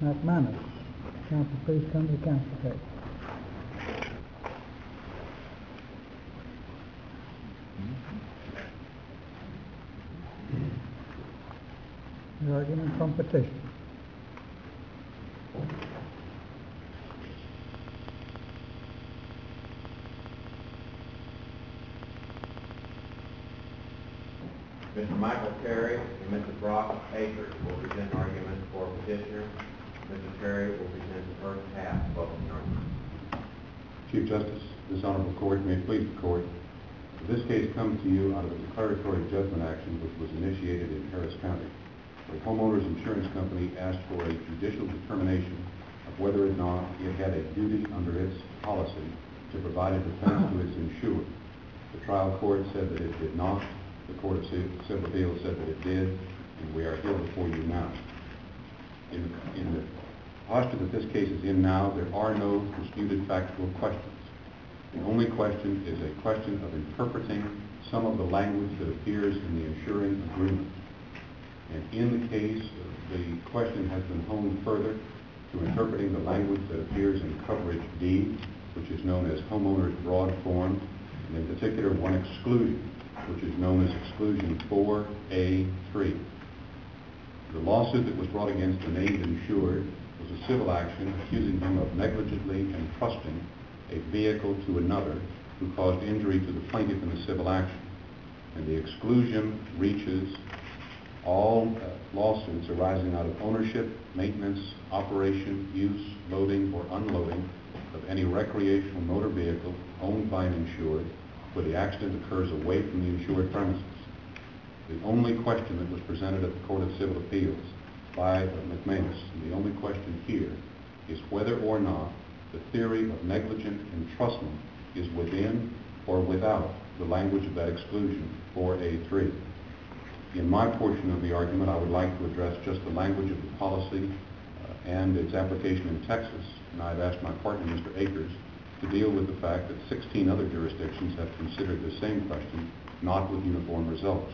McManus. Counsel, please come to the counsel table. The argument from petition. Mr. Michael Terry and Mr. Brock Akers will present arguments for petitioner. Mr. Terry will present the first half of opening argument. Chief Justice, this honorable court, may it please the court, this case comes to you out of a declaratory judgment action which was initiated in Harris County. The homeowners insurance company asked for a judicial determination of whether or not it had a duty under its policy to provide a defense to its insured. The trial court said that it did not. The Court of Civil Appeals said that it did, and we are here before you now. In the posture that this case is in now, there are no disputed factual questions. The only question is a question of interpreting some of the language that appears in the insuring agreement. And in the case, the question has been honed further to interpreting the language that appears in coverage D, which is known as homeowner's broad form, and in particular one exclusion, which is known as exclusion 4A3. The lawsuit that was brought against the named insured was a civil action accusing him of negligently entrusting a vehicle to another who caused injury to the plaintiff in the civil action. And the exclusion reaches all lawsuits arising out of ownership, maintenance, operation, use, loading, or unloading of any recreational motor vehicle owned by an insured where the accident occurs away from the insured premises. The only question that was presented at the Court of Civil Appeals by McManus, and the only question here, is whether or not the theory of negligent entrustment is within or without the language of that exclusion 4A3. In my portion of the argument, I would like to address just the language of the policy and its application in Texas, and I've asked my partner, Mr. Akers, to deal with the fact that 16 other jurisdictions have considered the same question, not with uniform results.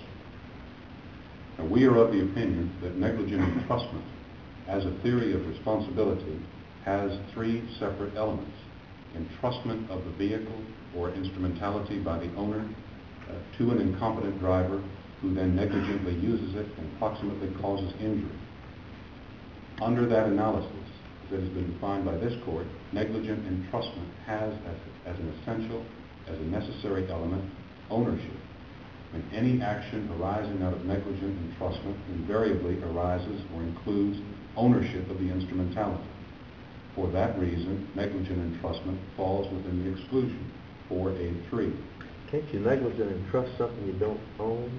Now, we are of the opinion that negligent entrustment as a theory of responsibility has three separate elements: entrustment of the vehicle or instrumentality by the owner to an incompetent driver who then negligently uses it and proximately causes injury. Under that analysis that has been defined by this court, negligent entrustment has as an essential, as a necessary element, ownership. And any action arising out of negligent entrustment invariably arises or includes ownership of the instrumentality. For that reason, negligent entrustment falls within the exclusion 4A3. Can't you negligent entrust something you don't own?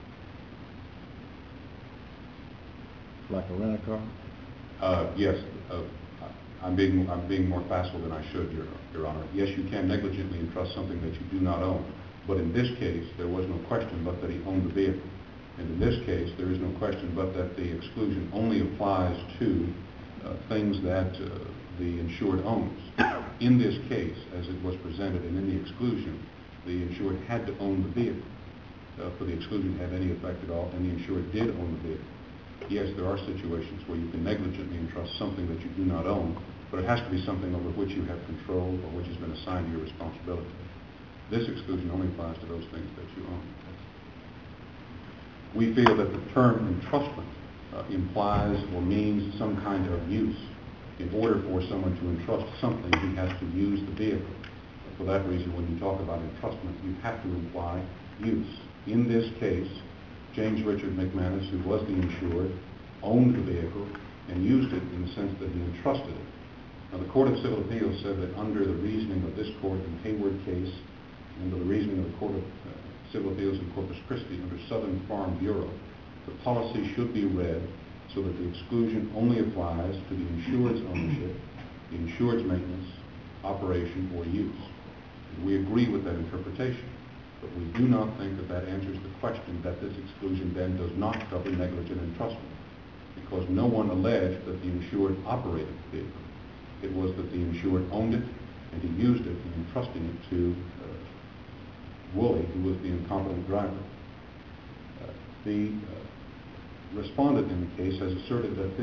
Like a rental car? Yes. I'm being more facile than I should, Your Honor. Yes, you can negligently entrust something that you do not own. But in this case, there was no question but that he owned the vehicle. And in this case, there is no question but that the exclusion only applies to things that the insured owns. In this case, as it was presented and in the exclusion, the insured had to own the vehicle for the exclusion to have any effect at all, and the insured did own the vehicle. Yes, there are situations where you can negligently entrust something that you do not own, but it has to be something over which you have control or which has been assigned to your responsibility. This exclusion only applies to those things that you own. We feel that the term entrustment implies or means some kind of use. In order for someone to entrust something, he has to use the vehicle. For that reason, when you talk about entrustment, you have to imply use. In this case, James Richard McManus, who was the insured, owned the vehicle and used it in the sense that he entrusted it. Now, the Court of Civil Appeals said that under the reasoning of this court in the Hayward case, under the reasoning of the Court of Civil Appeals in Corpus Christi, under Southern Farm Bureau, the policy should be read so that the exclusion only applies to the insured's ownership, the insured's maintenance, operation, or use. And we agree with that interpretation, but we do not think that that answers the question that this exclusion then does not cover negligent entrustment, because no one alleged that the insured operated the vehicle. It was that the insured owned it and he used it in entrusting it to Woolley, who was the incompetent driver. The respondent in the case has asserted that this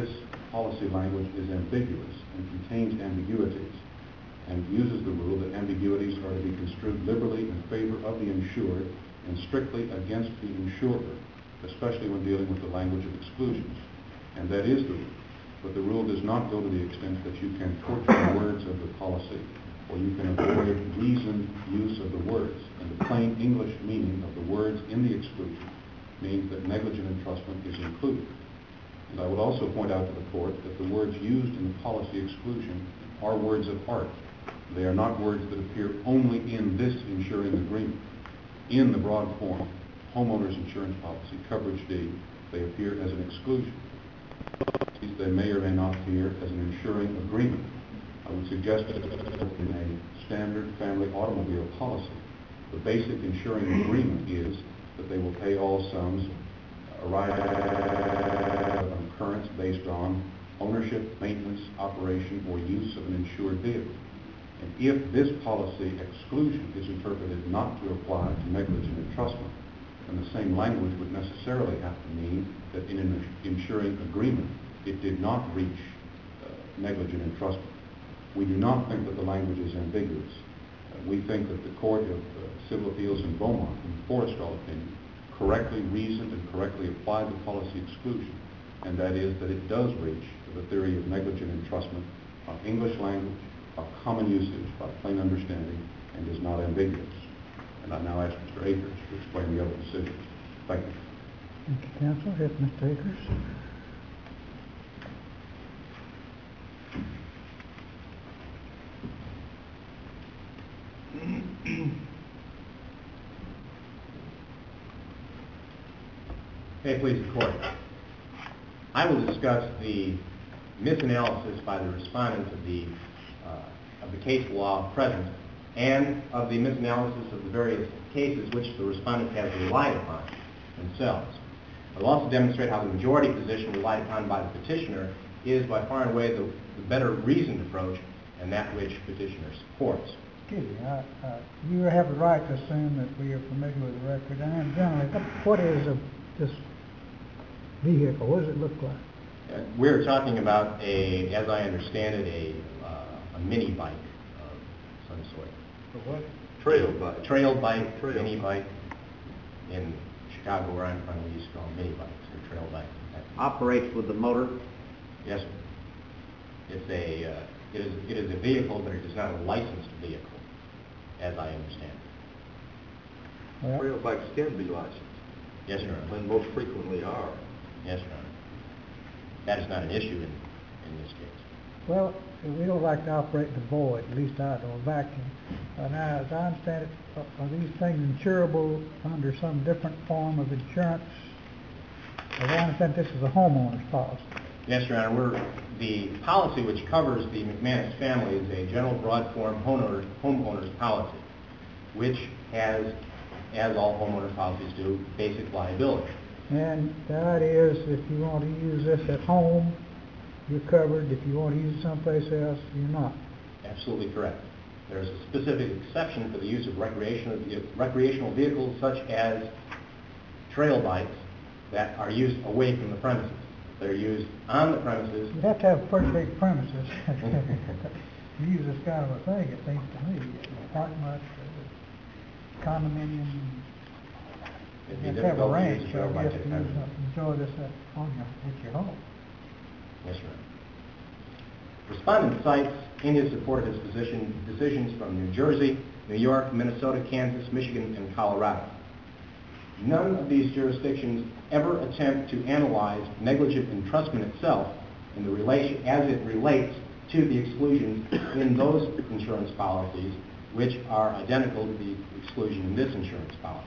policy language is ambiguous and contains ambiguities, and uses the rule that ambiguities are to be construed liberally in favor of the insured and strictly against the insurer, especially when dealing with the language of exclusions. And that is the rule. But the rule does not go to the extent that you can torture the words of the policy, or you can avoid reasoned use of the words. And the plain English meaning of the words in the exclusion means that negligent entrustment is included. And I would also point out to the court that the words used in the policy exclusion are words of art. They are not words that appear only in this insuring agreement. In the broad form, homeowners insurance policy, coverage deed, they appear as an exclusion. They may or may not appear as an insuring agreement. I would suggest that in a standard family automobile policy, the basic insuring agreement is that they will pay all sums arising out of an occurrence based on ownership, maintenance, operation, or use of an insured vehicle. And if this policy exclusion is interpreted not to apply to negligent entrustment, then the same language would necessarily have to mean that in an insuring agreement, it did not reach negligent entrustment. We do not think that the language is ambiguous. We think that the Court of Civil Appeals in Beaumont, in the Forrestal opinion, correctly reasoned and correctly applied the policy exclusion, and that is that it does reach the theory of negligent entrustment of English language, of common usage, by plain understanding, and is not ambiguous. And I now ask Mr. Akers to explain the other decisions. Thank you. Thank you, counsel. Yes, Mr. Akers. May it please the Court. I will discuss the misanalysis by the respondents of the case law present and of the misanalysis of the various cases which the respondents have relied upon themselves. I will also demonstrate how the majority position relied upon by the petitioner is by far and away the better reasoned approach and that which petitioner supports. Excuse me, you have the right to assume that we are familiar with the record. And generally, what is this vehicle? What does it look like? We're talking about as I understand it, a mini bike of some sort. A what? Trail bike. Trail bike, mini bike. In Chicago, where I'm from, we used to call them mini bikes or trail bikes. Operates with the motor? Yes, sir. It is a vehicle, but it is not a licensed vehicle, as I understand it. Well, Trail bikes can be licensed. Yes, Your Honor. And most frequently are. Yes, Your Honor. That is not an issue in this case. well, we don't like to operate in the void, at least I don't, vacuum. Now, as I understand it, are these things insurable under some different form of insurance? As I understand, this is a homeowner's policy. Yes, Your Honor. The policy which covers the McManus family is a general broad form homeowner's policy, which has, as all homeowner policies do, basic liability. And the idea is if you want to use this at home, you're covered. If you want to use it someplace else, you're not. Absolutely correct. There's a specific exception for the use of recreational vehicles such as trail bikes that are used away from the premises. They're used on the premises. You'd have to have pretty big premises to use this kind of a thing, it seems to me. Apartment, condominium. It'd be You have to have a difficult to ranch, use a I trail bike guess, at to times. enjoy this at your home. Yes, Your Honor. Respondent cites in his support of his position decisions from New Jersey, New York, Minnesota, Kansas, Michigan, and Colorado. None of these jurisdictions ever attempt to analyze negligent entrustment itself in the relation as it relates to the exclusions in those insurance policies, which are identical to the exclusion in this insurance policy.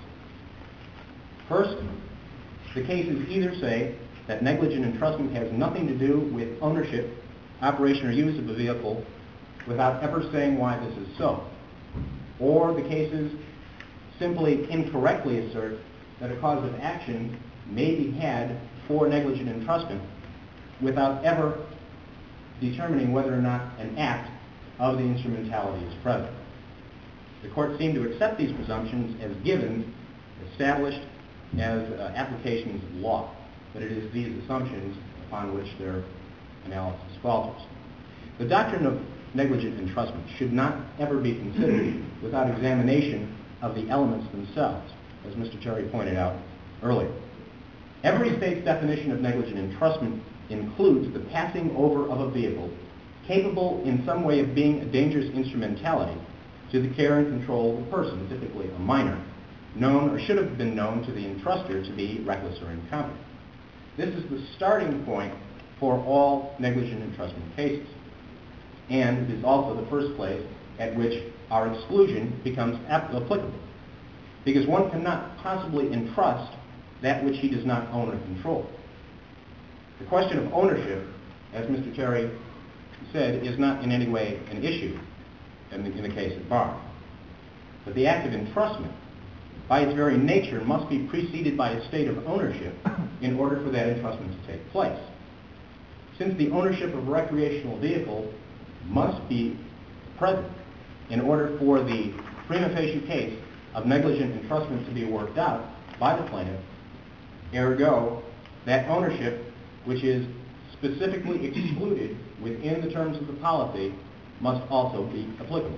First, the cases either say that negligent entrustment has nothing to do with ownership, operation, or use of a vehicle without ever saying why this is so. Or the cases simply incorrectly assert that a cause of action may be had for negligent entrustment without ever determining whether or not an act of the instrumentality is present. The court seemed to accept these presumptions as given, established as applications of law, but it is these assumptions upon which their analysis falters. The doctrine of negligent entrustment should not ever be considered without examination of the elements themselves, as Mr. Terry pointed out earlier. Every state's definition of negligent entrustment includes the passing over of a vehicle capable in some way of being a dangerous instrumentality to the care and control of a person, typically a minor, known or should have been known to the entruster to be reckless or incompetent. This is the starting point for all negligent entrustment cases, and it is also the first place at which our exclusion becomes applicable, because one cannot possibly entrust that which he does not own or control. The question of ownership, as Mr. Terry said, is not in any way an issue in the case at bar. But the act of entrustment, by its very nature, must be preceded by a state of ownership in order for that entrustment to take place. Since the ownership of a recreational vehicle must be present in order for the prima facie case of negligent entrustment to be worked out by the plaintiff, ergo, that ownership, which is specifically excluded within the terms of the policy, must also be applicable.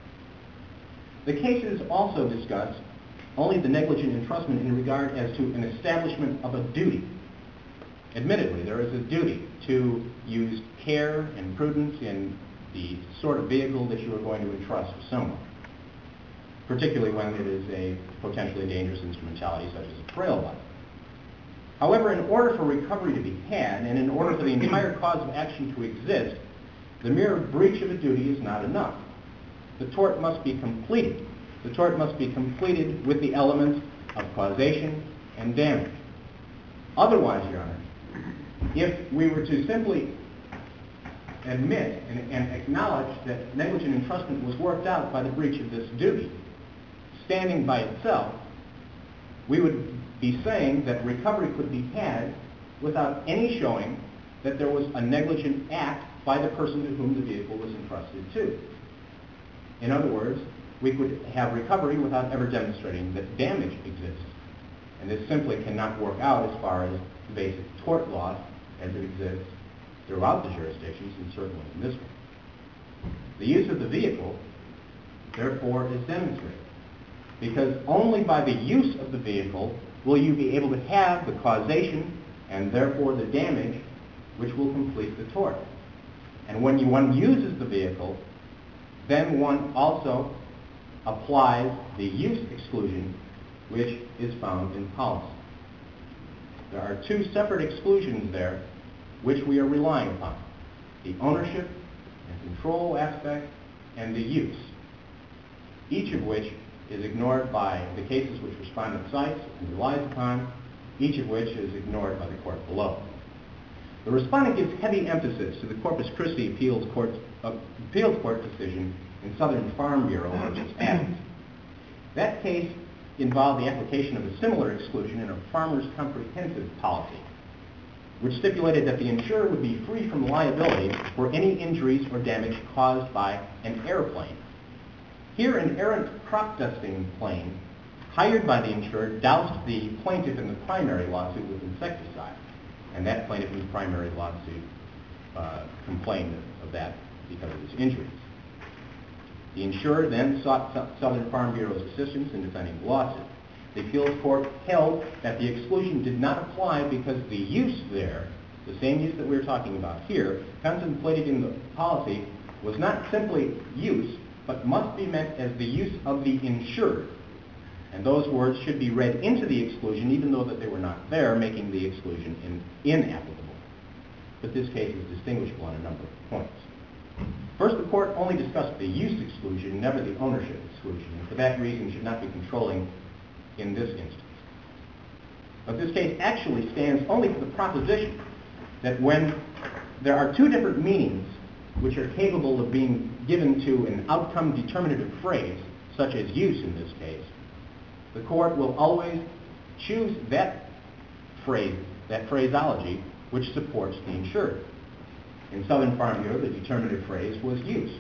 The cases also discuss only the negligent entrustment in regard as to an establishment of a duty. Admittedly, there is a duty to use care and prudence in the sort of vehicle that you are going to entrust to someone, particularly when it is a potentially dangerous instrumentality such as a trail bike. However, in order for recovery to be had, and in order for the entire cause of action to exist, the mere breach of a duty is not enough. The tort must be completed. The tort must be completed with the elements of causation and damage. Otherwise, Your Honor, if we were to simply admit and acknowledge that negligent entrustment was worked out by the breach of this duty, standing by itself, we would be saying that recovery could be had without any showing that there was a negligent act by the person to whom the vehicle was entrusted to. In other words, we could have recovery without ever demonstrating that damage exists. And this simply cannot work out as far as the basic tort law as it exists throughout the jurisdictions, and certainly in this one. The use of the vehicle, therefore, is demonstrated, because only by the use of the vehicle will you be able to have the causation and therefore the damage which will complete the tort. And when one uses the vehicle, then one also applies the use exclusion which is found in policy. There are two separate exclusions there which we are relying upon: the ownership and control aspect and the use, each of which is ignored by the cases which respondent cites and relies upon, each of which is ignored by the court below. The respondent gives heavy emphasis to the Corpus Christi Appeals Court decision in Southern Farm Bureau versus Adams. That case involved the application of a similar exclusion in a farmer's comprehensive policy, which stipulated that the insurer would be free from liability for any injuries or damage caused by an airplane. Here, an errant crop dusting plane hired by the insurer doused the plaintiff in the primary lawsuit with insecticide, and that plaintiff in the primary lawsuit complained of that because of his injuries. The insurer then sought Southern Farm Bureau's assistance in defending the lawsuit. The appeals court held that the exclusion did not apply because the use there, the same use that we're talking about here, contemplated in the policy, was not simply use, but must be meant as the use of the insured. And those words should be read into the exclusion even though that they were not there, making the exclusion inapplicable. But this case is distinguishable on a number of points. First, the court only discussed the use exclusion, never the ownership exclusion, and for that reason should not be controlling in this instance. But this case actually stands only for the proposition that when there are two different meanings which are capable of being given to an outcome determinative phrase, such as use in this case, the court will always choose that phrase, that phraseology, which supports the insured. In Southern Farm Bureau, the determinative phrase was use.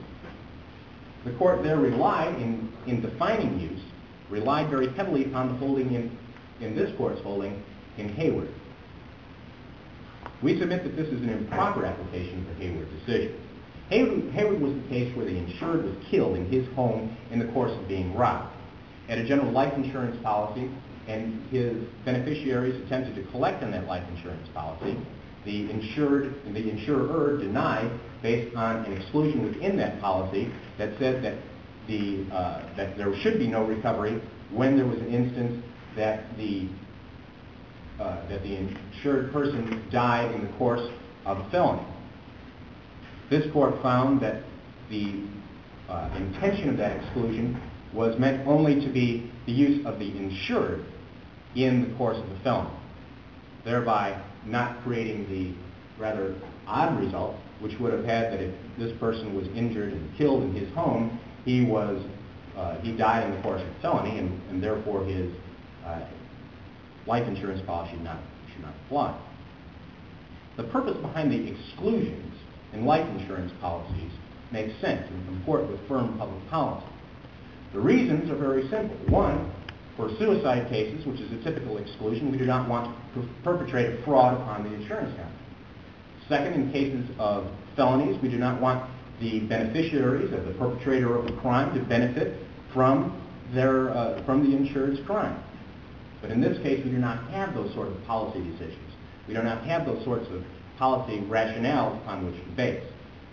The court there relied, in defining use, relied very heavily upon the holding in this court's holding in Hayward. We submit that this is an improper application of the Hayward decision. Hayward was the case where the insured was killed in his home in the course of being robbed. Had a general life insurance policy, and his beneficiaries attempted to collect on that life insurance policy. The insurer denied, based on an exclusion within that policy that said that that there should be no recovery when there was an instance that the insured person died in the course of a felony. This court found that the intention of that exclusion was meant only to be the use of the insured in the course of the felony, thereby not creating the rather odd result, which would have had that if this person was injured and killed in his home, he died in the course of a felony, and therefore his life insurance policy should not apply. The purpose behind the exclusions in life insurance policies makes sense and comport with firm public policy. The reasons are very simple. One, for suicide cases, which is a typical exclusion, we do not want to perpetrate a fraud upon the insurance company. Second, in cases of felonies, we do not want the beneficiaries of the perpetrator of a crime to benefit from the insured's crime. But in this case, we do not have those sort of policy decisions. We do not have those sorts of policy rationales upon which to base.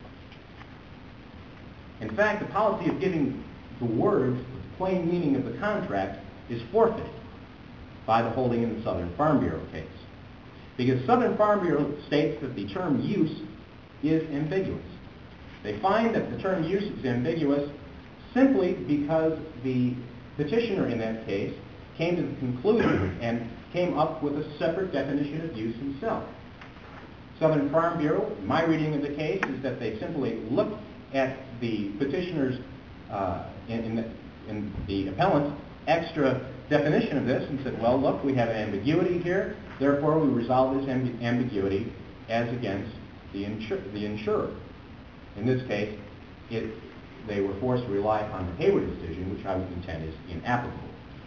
In fact, the policy of giving the words the plain meaning of the contract is forfeited by the holding in the Southern Farm Bureau case. Because Southern Farm Bureau states that the term use is ambiguous. They find that the term use is ambiguous simply because the petitioner in that case came to the conclusion and came up with a separate definition of use himself. Southern Farm Bureau, my reading of the case is that they simply looked at the petitioner's, in the appellant's extra definition of this and said, well, look, we have an ambiguity here, therefore we resolve this ambiguity as against the insurer. In this case, they were forced to rely upon the Hayward decision, which I would contend is inapplicable.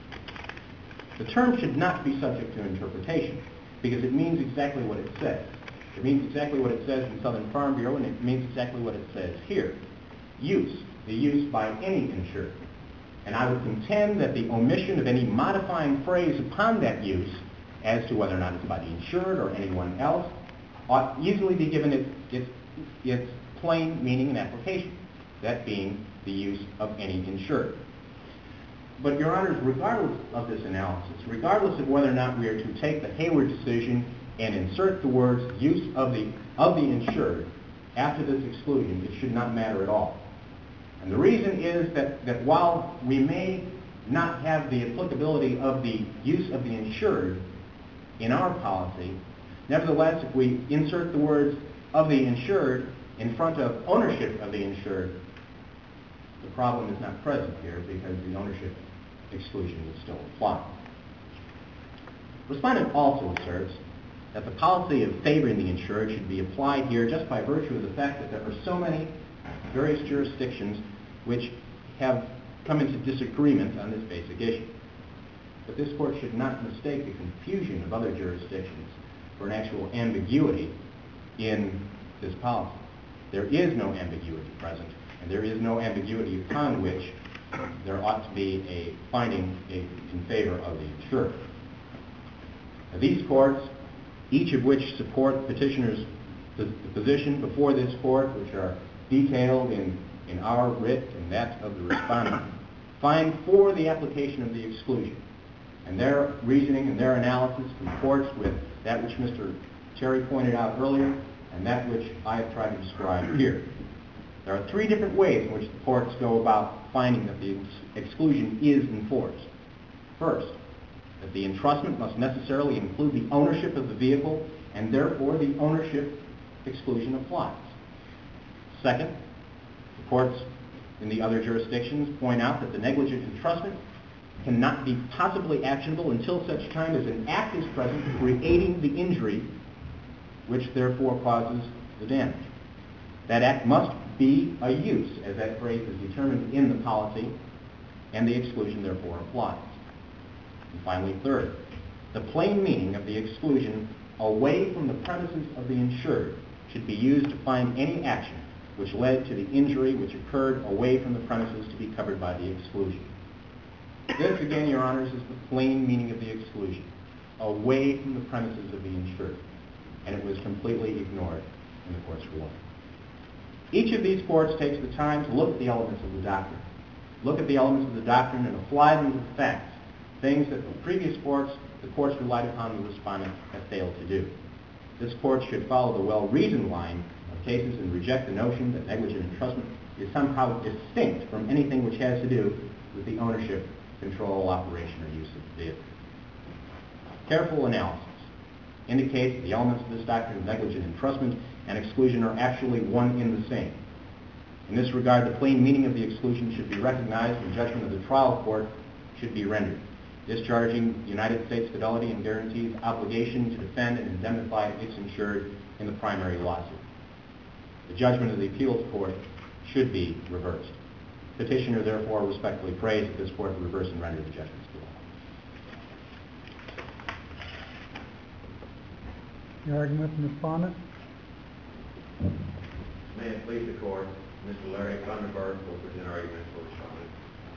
The term should not be subject to interpretation because it means exactly what it says. It means exactly what it says in Southern Farm Bureau, and it means exactly what it says here. Use, the use by any insured. And I would contend that the omission of any modifying phrase upon that use as to whether or not it's by the insured or anyone else ought easily be given its plain meaning and application, that being the use of any insured. But, Your Honors, regardless of this analysis, regardless of whether or not we are to take the Hayward decision and insert the words use of the insured after this exclusion, it should not matter at all. And the reason is that while we may not have the applicability of the use of the insured in our policy, nevertheless, if we insert the words of the insured in front of ownership of the insured, the problem is not present here because the ownership exclusion would still apply. Respondent also asserts that the policy of favoring the insured should be applied here just by virtue of the fact that there are so many various jurisdictions which have come into disagreement on this basic issue. But this court should not mistake the confusion of other jurisdictions for an actual ambiguity in this policy. There is no ambiguity present, and there is no ambiguity upon which there ought to be a finding in favor of the insured. Now, these courts, each of which support petitioners' position before this court, which are detailed in our writ and that of the respondent, find for the application of the exclusion. And their reasoning and their analysis comports with that which Mr. Terry pointed out earlier and that which I have tried to describe here. There are three different ways in which the courts go about finding that the exclusion is enforced. First, that the entrustment must necessarily include the ownership of the vehicle, and therefore the ownership exclusion applies. Second, the courts in the other jurisdictions point out that the negligent entrustment cannot be possibly actionable until such time as an act is present creating the injury, which therefore causes the damage. That act must be a use, as that phrase is determined in the policy, and the exclusion therefore applies. And finally, third, the plain meaning of the exclusion away from the premises of the insured should be used to find any action which led to the injury which occurred away from the premises to be covered by the exclusion. This, again, Your Honors, is the plain meaning of the exclusion, away from the premises of the insured, and it was completely ignored in the courts below. Each of these courts takes the time to look at the elements of the doctrine, and apply them to the facts, things that the previous courts, the courts relied upon the respondent, have failed to do. This court should follow the well-reasoned line of cases and reject the notion that negligent entrustment is somehow distinct from anything which has to do with the ownership, control, operation, or use of the vehicle. Careful analysis indicates that the elements of this doctrine of negligent entrustment and exclusion are actually one in the same. In this regard, the plain meaning of the exclusion should be recognized and judgment of the trial court should be rendered, discharging United States Fidelity and Guarantee's obligation to defend and indemnify its insured in the primary lawsuit. The judgment of the appeals court should be reversed. Petitioner therefore respectfully prays that this court reverse and render the judgments below. Your argument from the respondent? May it please the court, Mr. Larry Thunderberg will present arguments for respondent.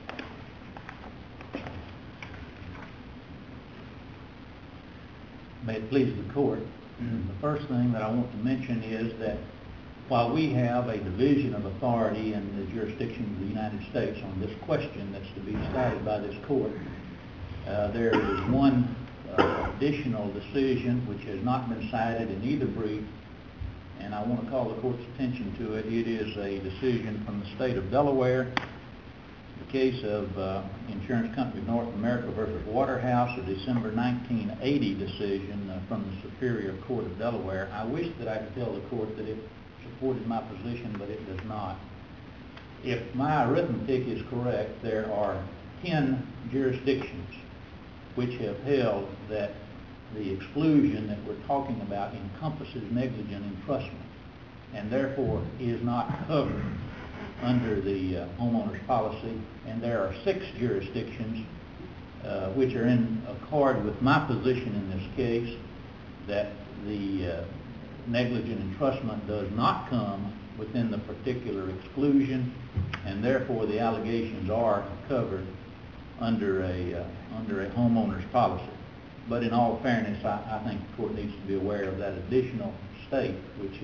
May it please the court, the first thing that I want to mention is that while we have a division of authority in the jurisdiction of the United States on this question that's to be decided by this court, there is one additional decision which has not been cited in either brief, and I want to call the court's attention to it. It is a decision from the state of Delaware, the case of Insurance Company of North America versus Waterhouse, a December 1980 decision from the Superior Court of Delaware. I wish that I could tell the court that it supported my position, but it does not. If my arithmetic is correct, there are 10 jurisdictions which have held that the exclusion that we're talking about encompasses negligent entrustment and therefore is not covered under the homeowner's policy, and there are 6 jurisdictions which are in accord with my position in this case, that the negligent entrustment does not come within the particular exclusion, and therefore the allegations are covered under a homeowner's policy. But in all fairness, I think the court needs to be aware of that additional state which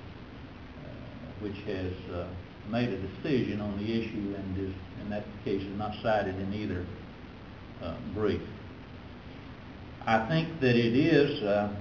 has made a decision on the issue and is, in that case, is not cited in either brief. I think that it is.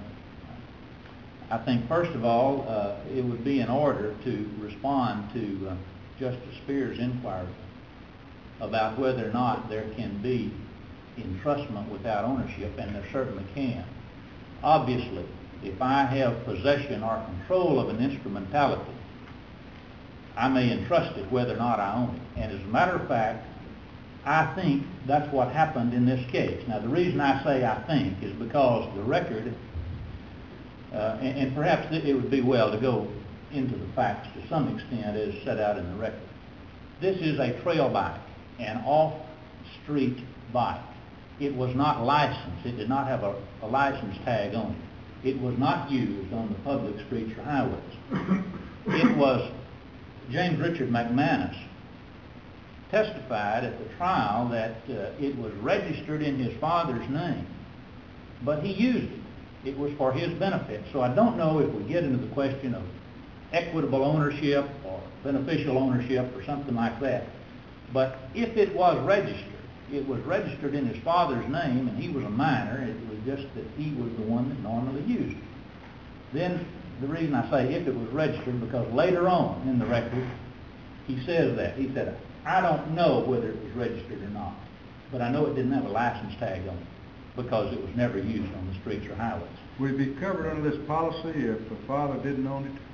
I think first of all, it would be in order to respond to Justice Spears' inquiry about whether or not there can be entrustment without ownership, and there certainly can. Obviously, if I have possession or control of an instrumentality, I may entrust it whether or not I own it. And as a matter of fact, I think that's what happened in this case. Now, the reason I say I think is because the record, and perhaps it would be well to go into the facts to some extent as set out in the record. This is a trail bike, an off-street bike. It was not licensed. It did not have a license tag on it. It was not used on the public streets or highways. It was, James Richard McManus testified at the trial that it was registered in his father's name, but he used it. It was for his benefit. So I don't know if we get into the question of equitable ownership or beneficial ownership or something like that. But if it was registered in his father's name, and he was a minor, it was just that he was the one that normally used it. Then the reason I say if it was registered, because later on in the record, he says that. He said, I don't know whether it was registered or not, but I know it didn't have a license tag on it because it was never used on the streets or highways. Would it be covered under this policy if the father didn't own it?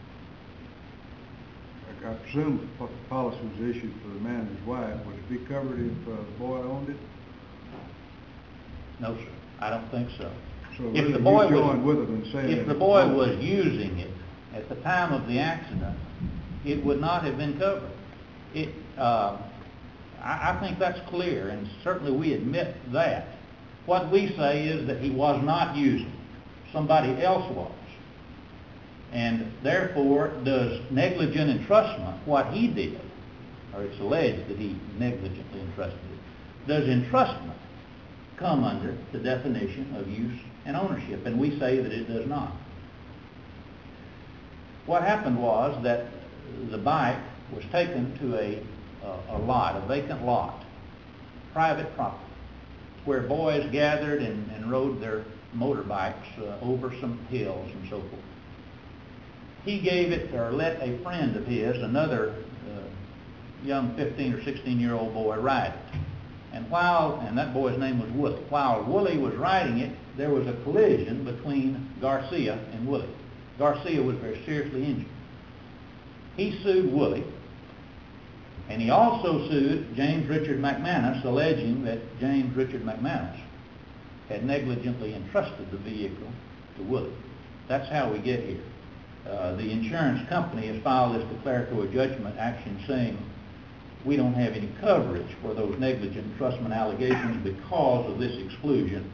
I presume the policy was issued for the man and his wife. Would it be covered if the boy owned it? No, sir. I don't think so. So if the boy was using it at the time of the accident, it would not have been covered. I think that's clear, and certainly we admit that. What we say is that he was not using it. somebody else was. And therefore, does negligent entrustment, what he did, or it's alleged that he negligently entrusted it, does entrustment come under the definition of use and ownership? And we say that it does not. What happened was that the bike was taken to a lot, a vacant lot, private property, where boys gathered and rode their motorbikes over some hills and so forth. He gave it, or let a friend of his, another young 15 or 16-year-old boy, ride it. And that boy's name was Willie. While Willie was riding it, there was a collision between Garcia and Willie. Garcia was very seriously injured. He sued Willie, and he also sued James Richard McManus, alleging that James Richard McManus had negligently entrusted the vehicle to Willie. That's how we get here. The insurance company has filed this declaratory judgment action saying we don't have any coverage for those negligent entrustment allegations because of this exclusion.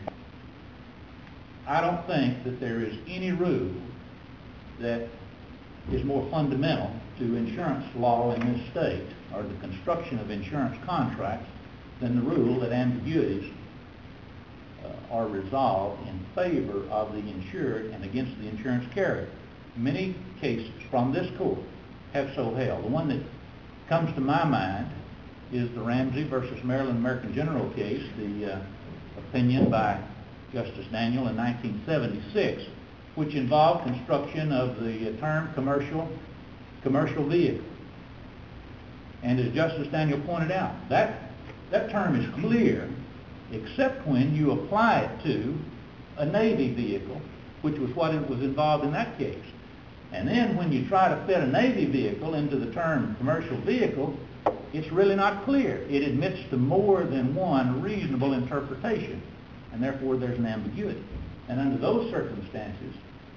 I don't think that there is any rule that is more fundamental to insurance law in this state, or the construction of insurance contracts, than the rule that ambiguities are resolved in favor of the insured and against the insurance carrier. Many cases from this court have so held. The one that comes to my mind is the Ramsey versus Maryland American General case, the opinion by Justice Daniel in 1976, which involved construction of the term commercial vehicle. And as Justice Daniel pointed out, that term is clear except when you apply it to a Navy vehicle, which was what it was involved in that case. And then when you try to fit a Navy vehicle into the term commercial vehicle, it's really not clear. It admits to more than one reasonable interpretation, and therefore there's an ambiguity. And under those circumstances,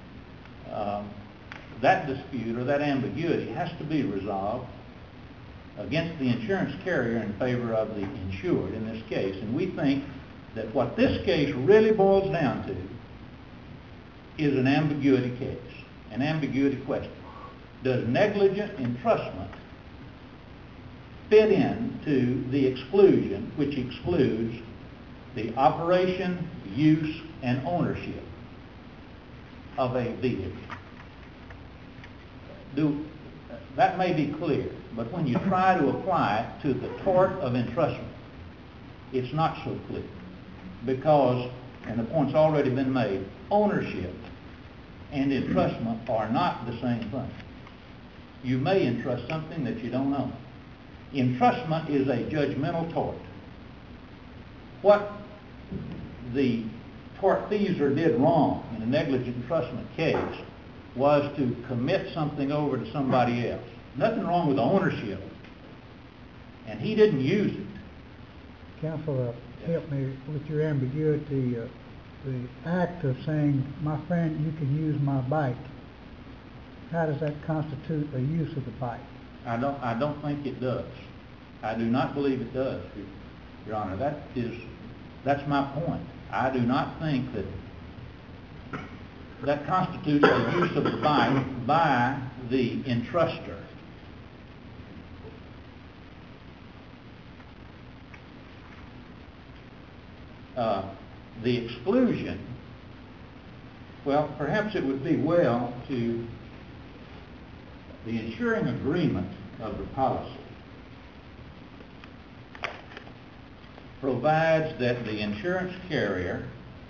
that dispute or that ambiguity has to be resolved against the insurance carrier in favor of the insured in this case. And we think that what this case really boils down to is an ambiguity case, an ambiguity question. Does negligent entrustment fit into the exclusion which excludes the operation, use, and ownership of a vehicle? That may be clear, but when you try to apply it to the tort of entrustment, it's not so clear, because, and the point's already been made, ownership and entrustment are not the same thing. You may entrust something that you don't own. Entrustment is a judgmental tort. What the tortfeasor did wrong in a negligent entrustment case was to commit something over to somebody else. Nothing wrong with ownership. And he didn't use it. Counsel, help me with your ambiguity. The act of saying, my friend, you can use my bike, how does that constitute a use of the bike? I don't think it does. I do not believe it does, Your Honor. That's my point. I do not think that constitutes a use of the bike by the entruster. The exclusion, well, perhaps it would be well to, the insuring agreement of the policy provides that the insurance carrier,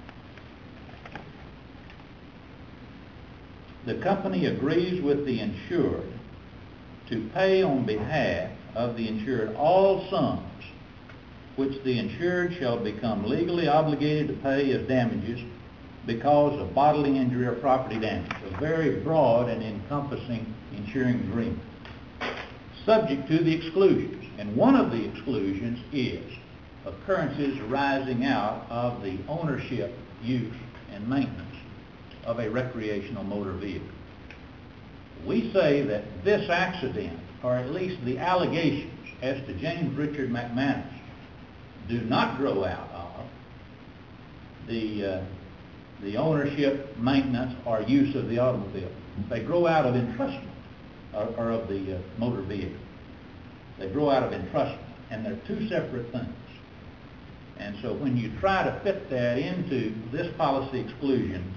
the company agrees with the insured to pay on behalf of the insured all sums which the insured shall become legally obligated to pay as damages because of bodily injury or property damage. A very broad and encompassing insuring agreement, subject to the exclusions. And one of the exclusions is occurrences arising out of the ownership, use, and maintenance of a recreational motor vehicle. We say that this accident, or at least the allegations as to James Richard McManus, do not grow out of the the ownership, maintenance, or use of the automobile. They grow out of entrustment, or of the motor vehicle. They grow out of entrustment, and they're two separate things. And so when you try to fit that into this policy exclusion,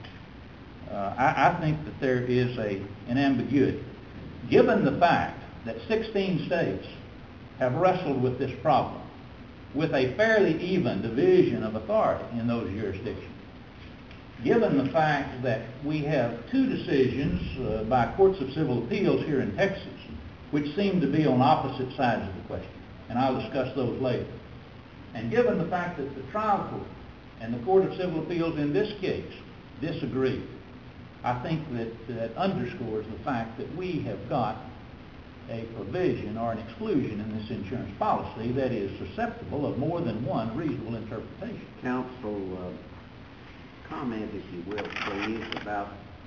I think that there is an ambiguity. Given the fact that 16 states have wrestled with this problem, with a fairly even division of authority in those jurisdictions, given the fact that we have two decisions by courts of civil appeals here in Texas, which seem to be on opposite sides of the question, and I'll discuss those later, and given the fact that the trial court and the Court of Civil Appeals in this case disagree, I think that underscores the fact that we have got a provision or an exclusion in this insurance policy that is susceptible of more than one reasonable interpretation. Counsel, comment, if you will, please, about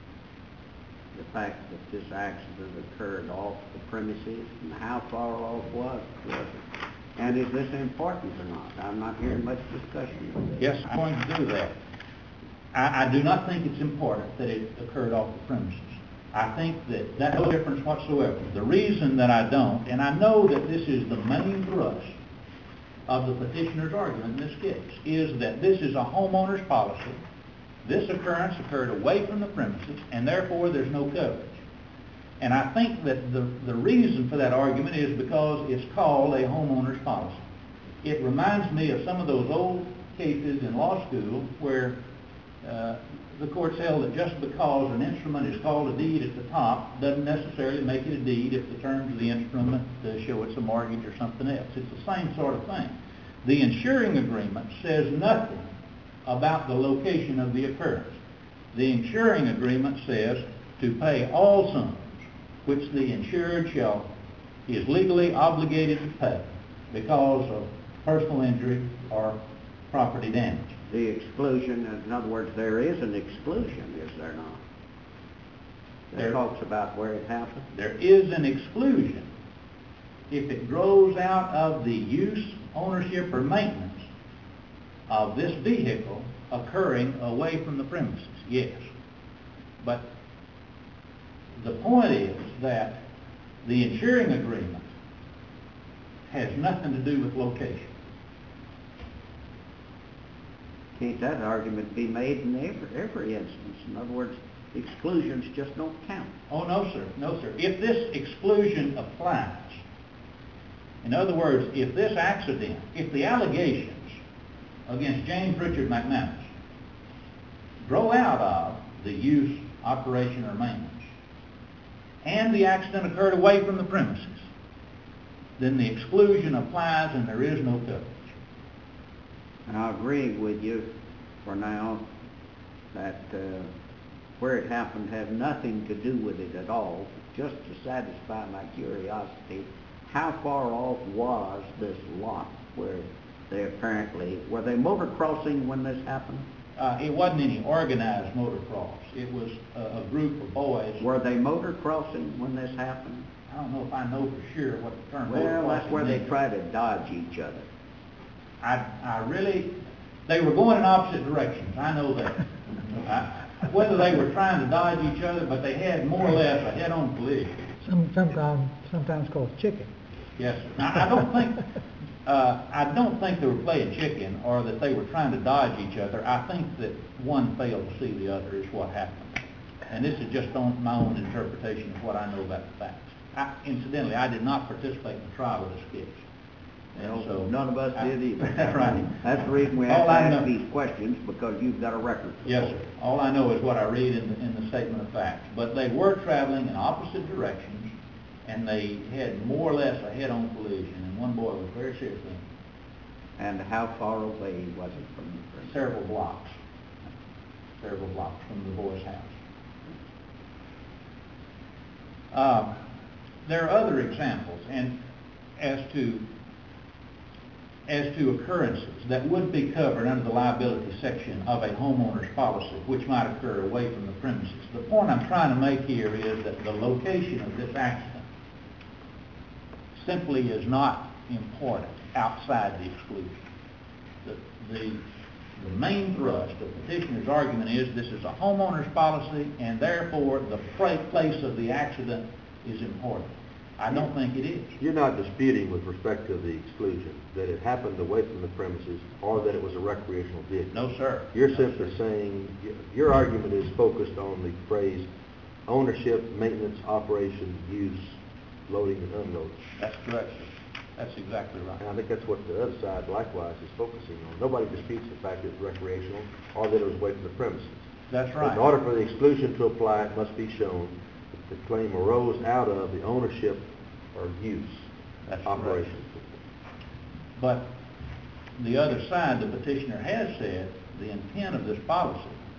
the fact that this accident occurred off the premises, and how far off was it? And is this important or not? I'm not hearing much discussion of this. Yes, I'm going to do that. I do not think it's important that it occurred off the premises. I think that that's no difference whatsoever. The reason that I don't, and I know that this is the main thrust of the petitioner's argument in this case, is that this is a homeowner's policy. This occurrence occurred away from the premises, and therefore there's no coverage. And I think that the reason for that argument is because it's called a homeowner's policy. It reminds me of some of those old cases in law school where the courts held that just because an instrument is called a deed at the top doesn't necessarily make it a deed if the terms of the instrument show it's a mortgage or something else. It's the same sort of thing. The insuring agreement says nothing about the location of the occurrence. The insuring agreement says to pay all sums which the insured is legally obligated to pay because of personal injury or property damage. The exclusion, in other words, there is an exclusion, is there not? That talks about where it happened? There is an exclusion if it grows out of the use, ownership, or maintenance of this vehicle occurring away from the premises, yes. But the point is that the insuring agreement has nothing to do with location. Can't that argument be made in every instance? In other words, exclusions just don't count. Oh, no, sir. No, sir. If this exclusion applies, in other words, if this accident, if the allegations against James Richard McManus grow out of the use, operation, or maintenance, and the accident occurred away from the premises, then the exclusion applies and there is no coverage. And I agree with you for now that where it happened had nothing to do with it at all. Just to satisfy my curiosity, how far off was this lot where they apparently, were they motor crossing when this happened? It wasn't any organized motocross. It was a group of boys. Were they motor crossing when this happened? I don't know if I know for sure what the term Well, that's where they means. try to dodge each other. They were going in opposite directions. I know that. Whether they were trying to dodge each other, but they had more or less a head-on collision. Sometimes called chicken. Yes, sir. Now, I don't think they were playing chicken or that they were trying to dodge each other. I think that one failed to see the other is what happened. And this is just my own interpretation of what I know about the facts. Incidentally, I did not participate in the trial of this case. Well, so none of us did either. Right. That's the reason we have to ask these questions, because you've got a record. Yes, sir. All I know is what I read in the statement of facts. But they were traveling in opposite directions, and they had more or less a head-on collision, and one boy was very seriously injured. And how far away was it from the premises? Several blocks from the boy's house. There are other examples, and as to occurrences that would be covered under the liability section of a homeowner's policy, which might occur away from the premises. The point I'm trying to make here is that the location of this accident simply is not important outside the exclusion. The main thrust of petitioner's argument is this is a homeowner's policy, and therefore the place of the accident is important. I don't think it is. You're not disputing with respect to the exclusion that it happened away from the premises or that it was a recreational vehicle? No, sir. You're No, simply sir. saying, your argument is focused on the phrase ownership, maintenance, operation, use, loading and unloading. That's correct, sir. That's exactly right. And I think that's what the other side likewise is focusing on. Nobody disputes the fact that it's recreational or that it was away from the premises. That's right. In order for the exclusion to apply, it must be shown that the claim arose out of the ownership or use That's operation. correct. But the other side, the petitioner has said, the intent of this policy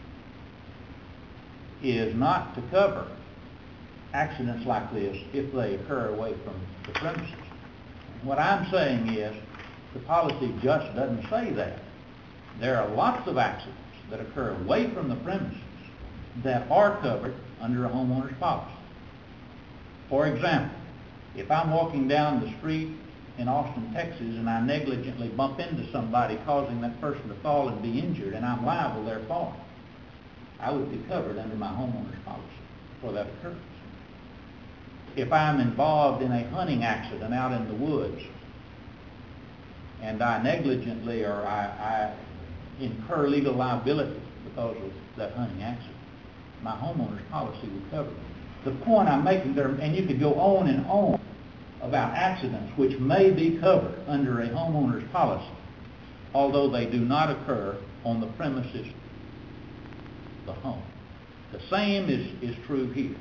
is not to cover accidents like this if they occur away from the premises. What I'm saying is the policy just doesn't say that. There are lots of accidents that occur away from the premises that are covered under a homeowner's policy. For example, if I'm walking down the street in Austin, Texas, and I negligently bump into somebody causing that person to fall and be injured, and I'm liable therefore, I would be covered under my homeowner's policy for that occurrence. If I'm involved in a hunting accident out in the woods, and I negligently or I incur legal liability because of that hunting accident, my homeowner's policy would cover me. The point I'm making there, and you could go on and on about accidents which may be covered under a homeowner's policy, although they do not occur on the premises, the home. The same is true here.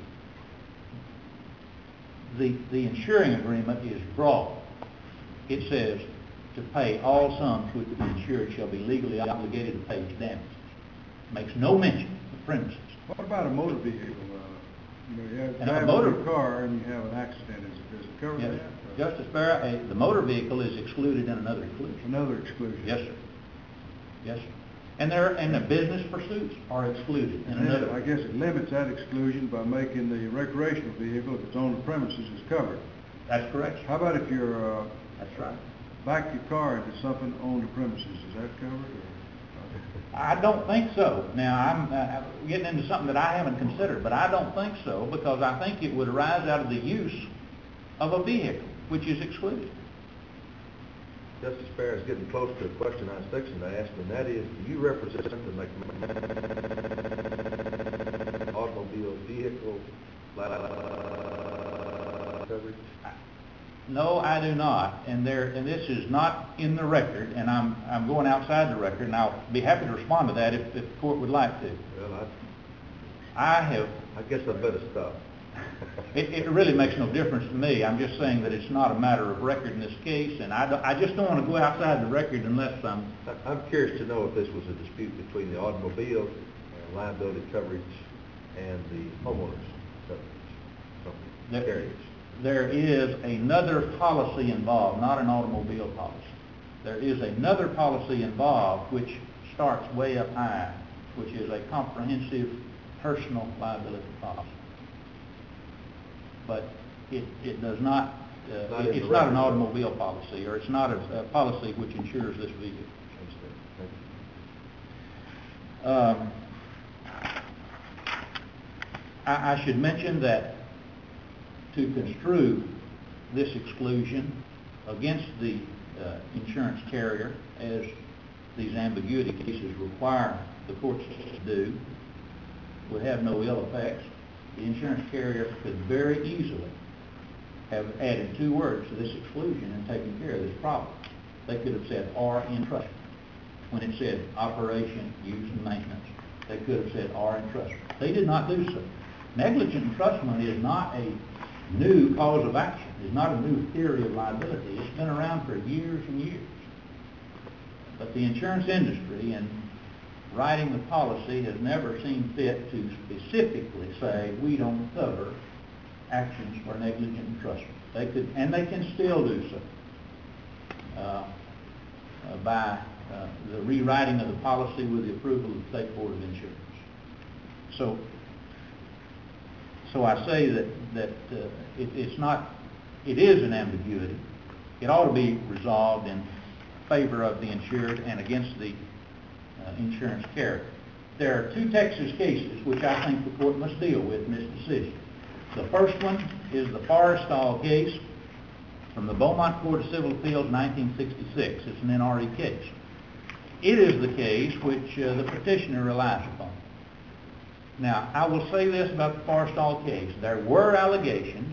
The insuring agreement is broad. It says to pay all sums which the insured shall be legally obligated to pay as damages. Makes no mention of premises. What about a motor vehicle? You have And a driving motor- your car and you have an accident. Does it cover Yes, that? Justice Barrett, the motor vehicle is excluded in another exclusion. Another exclusion. Yes, sir. Yes, sir. And the business pursuits are excluded in And then another. I guess it limits that exclusion by making the recreational vehicle, if it's on the premises, is covered. That's correct, sir. How about if you're, That's right. back your car into something on the premises, is that covered? Or? I don't think so. Now, I'm getting into something that I haven't considered, but I don't think so because I think it would arise out of the use of a vehicle, which is excluded. Justice Barrett is getting close to a question I was fixing to ask, and that is, do you represent the automobile vehicle coverage? No, I do not, and this is not in the record, and I'm going outside the record, and I'll be happy to respond to that if the court would like to. Well, I guess I better stop. It really makes no difference to me. I'm just saying that it's not a matter of record in this case, and I just don't want to go outside the record unless I'm curious to know if this was a dispute between the automobile liability coverage and the homeowners coverage, carriers. There is another policy involved, not an automobile policy. There is another policy involved which starts way up high, which is a comprehensive personal liability policy. But it does not, it's not an automobile policy, or it's not a policy which insures this vehicle. I should mention that to construe this exclusion against the insurance carrier, as these ambiguity cases require the courts to do, would have no ill effects. The insurance carrier could very easily have added 2 words to this exclusion and taken care of this problem. They could have said "or entrustment." When it said operation, use, and maintenance, they could have said "or entrustment." They did not do so. Negligent entrustment is not a new cause of action. It's not a new theory of liability. It's been around for years and years. But the insurance industry, in writing the policy, has never seen fit to specifically say we don't cover actions for negligent entrustment. They could, and they can still do so by the rewriting of the policy with the approval of the State Board of Insurance. So I say that it's not, it is an ambiguity. It ought to be resolved in favor of the insured and against the insurance carrier. There are two Texas cases which I think the court must deal with in this decision. The first one is the Forrestal case from the Beaumont Court of Civil Appeals, 1966. It's an NRE case. It is the case which the petitioner relies upon. Now, I will say this about the Forrestal case. There were allegations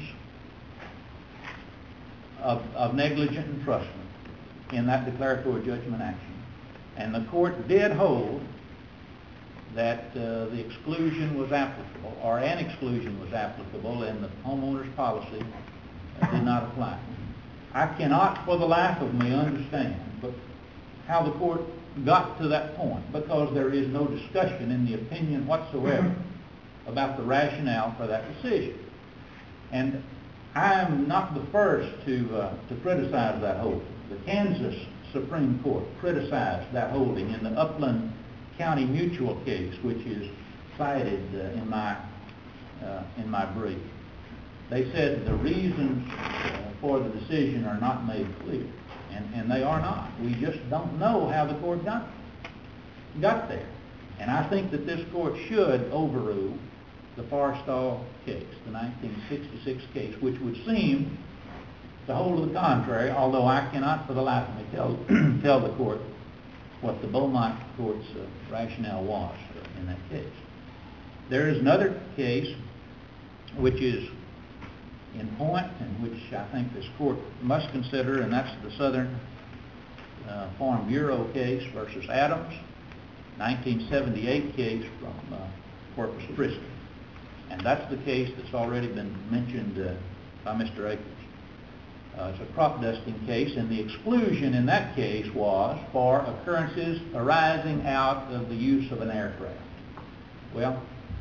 of negligent entrustment in that declaratory judgment action. And the court did hold that the exclusion was applicable, or an exclusion was applicable, and the homeowner's policy did not apply. I cannot for the life of me understand how the court got to that point, because there is no discussion in the opinion whatsoever about the rationale for that decision. And I am not the first to criticize that holding. The Kansas Supreme Court criticized that holding in the Upland County Mutual case, which is cited in my brief. They said the reasons for the decision are not made clear, and they are not. We just don't know how the court got there. And I think that this court should overrule the Forrestal case, the 1966 case, which would seem to hold to the contrary, although I cannot for the life of me tell the court what the Beaumont Court's rationale was in that case. There is another case which is in point and which I think this court must consider, and that's the Southern Farm Bureau case versus Adams, 1978 case from Corpus Christi. And that's the case that's already been mentioned by Mr. Akers. It's a crop dusting case, and the exclusion in that case was for occurrences arising out of the use of an aircraft. Well,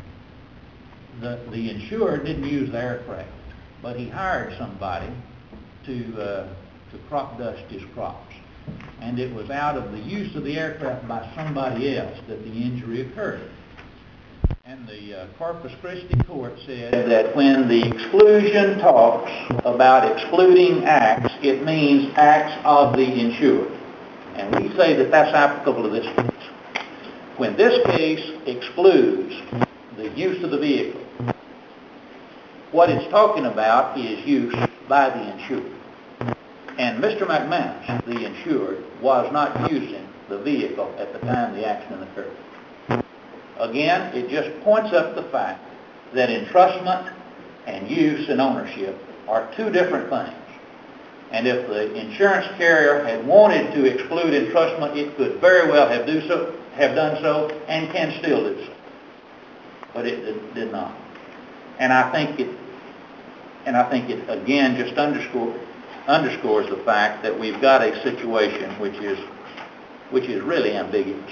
the insured didn't use the aircraft, but he hired somebody to crop dust his crops. And it was out of the use of the aircraft by somebody else that the injury occurred. And the Corpus Christi court said that when the exclusion talks about excluding acts, it means acts of the insured. And we say that that's applicable to this case. When this case excludes the use of the vehicle, what it's talking about is use by the insured. And Mr. McManus, the insured, was not using the vehicle at the time the accident occurred. Again, it just points up the fact that entrustment and use and ownership are two different things. And if the insurance carrier had wanted to exclude entrustment, it could very well have done so and can still do so. But it did not. And I think it again just underscores the fact that we've got a situation which is really ambiguous.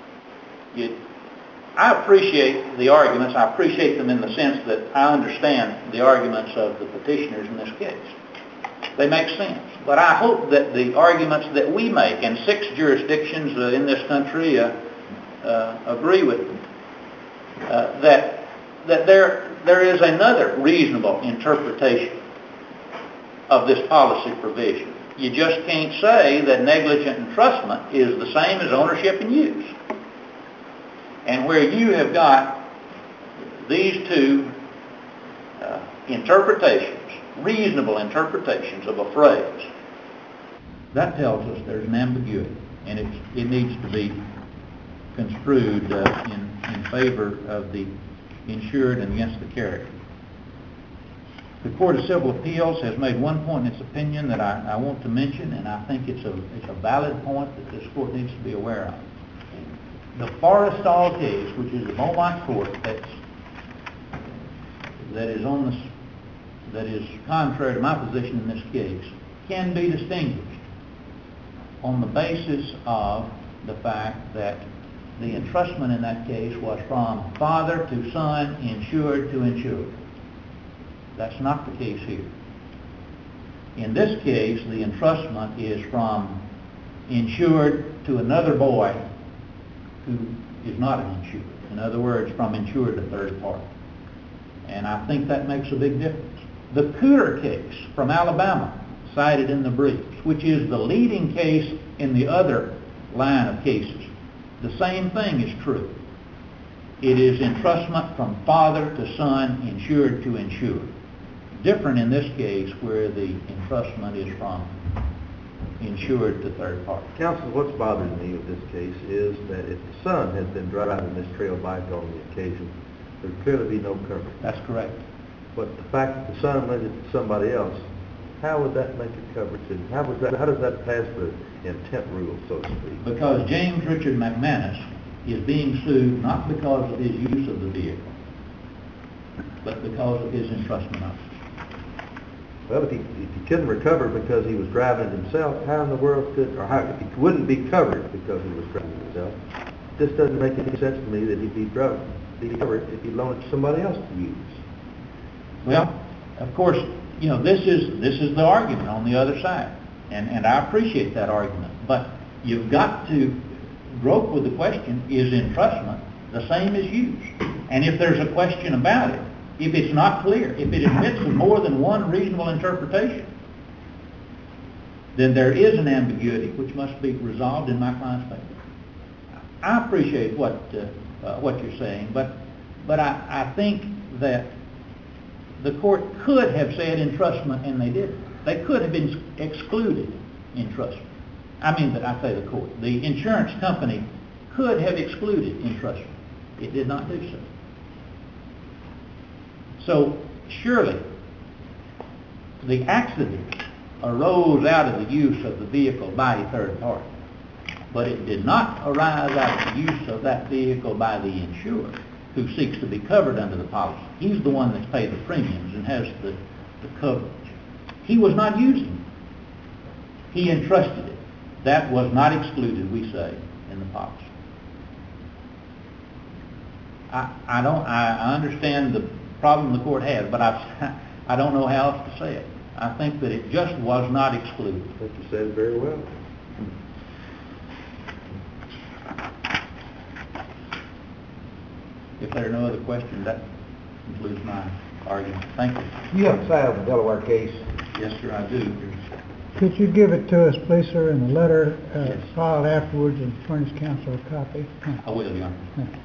I appreciate the arguments. I appreciate them in the sense that I understand the arguments of the petitioners in this case. They make sense. But I hope that the arguments that we make, and 6 jurisdictions in this country agree with them, that there is another reasonable interpretation of this policy provision. You just can't say that negligent entrustment is the same as ownership and use. And where you have got these two interpretations, reasonable interpretations of a phrase, that tells us there's an ambiguity, and it needs to be construed in favor of the insured and against the carrier. The Court of Civil Appeals has made one point in its opinion that I want to mention, and I think it's a valid point that this Court needs to be aware of. The Forrestal case, which is the Beaumont Court that is contrary to my position in this case, can be distinguished on the basis of the fact that the entrustment in that case was from father to son, insured to insured. That's not the case here. In this case, the entrustment is from insured to another boy who is not an insured. In other words, from insured to third party. And I think that makes a big difference. The Cooter case from Alabama, cited in the briefs, which is the leading case in the other line of cases, the same thing is true. It is entrustment from father to son, insured to insured. Different in this case where the entrustment is from insured to third party. Counsel, what's bothering me with this case is that if the son had been driving this trail bike on the occasion, there'd clearly be no coverage. That's correct. But the fact that the son lent it to somebody else, how would that make it coverage? And how does that pass the intent rule, so to speak? Because James Richard McManus is being sued not because of his use of the vehicle, but because of his entrustment of it. Well, if he couldn't recover because he was driving it himself, how in the world could, or how, if he wouldn't be covered because he was driving it himself, this doesn't make any sense to me that he'd be covered if he loaned it to somebody else to use. Well, of course, you know, this is the argument on the other side, and I appreciate that argument, but you've got to grope with the question, is entrustment the same as use? And if there's a question about it, if it's not clear, if it admits of more than one reasonable interpretation, then there is an ambiguity which must be resolved in my client's favor. I appreciate what you're saying, but I think that the court could have said entrustment and they didn't. They could have been excluded entrustment. I mean, I say the court. The insurance company could have excluded entrustment. It did not do so. So surely the accident arose out of the use of the vehicle by a third party, but it did not arise out of the use of that vehicle by the insured who seeks to be covered under the policy. He's the one that's paid the premiums and has the coverage. He was not using it. He entrusted it. That was not excluded, we say, in the policy. I understand the problem the court has, but I don't know how else to say it. I think that it just was not excluded. I think you said it very well. If there are no other questions, that concludes my argument. Thank you. You have a side of the Delaware case. Yes, sir, I do. Could you give it to us, please, sir, in a letter filed afterwards and furnish counsel a copy? I will, Your Honor. Thank you.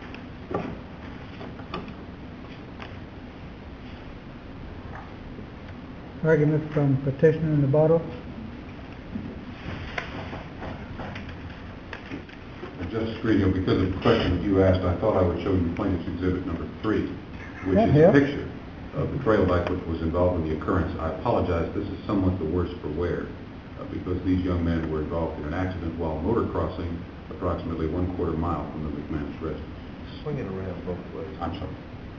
Argument from petitioner in the bottle. Justice Greeno, because of the question that you asked, I thought I would show you plaintiff's exhibit number 3, which That is helps. a picture of the trail bike which was involved in the occurrence. I apologize, this is somewhat the worse for wear, because these young men were involved in an accident while motor crossing approximately 1/4 mile from the McManus residence. Swing it around both ways. I'm sorry.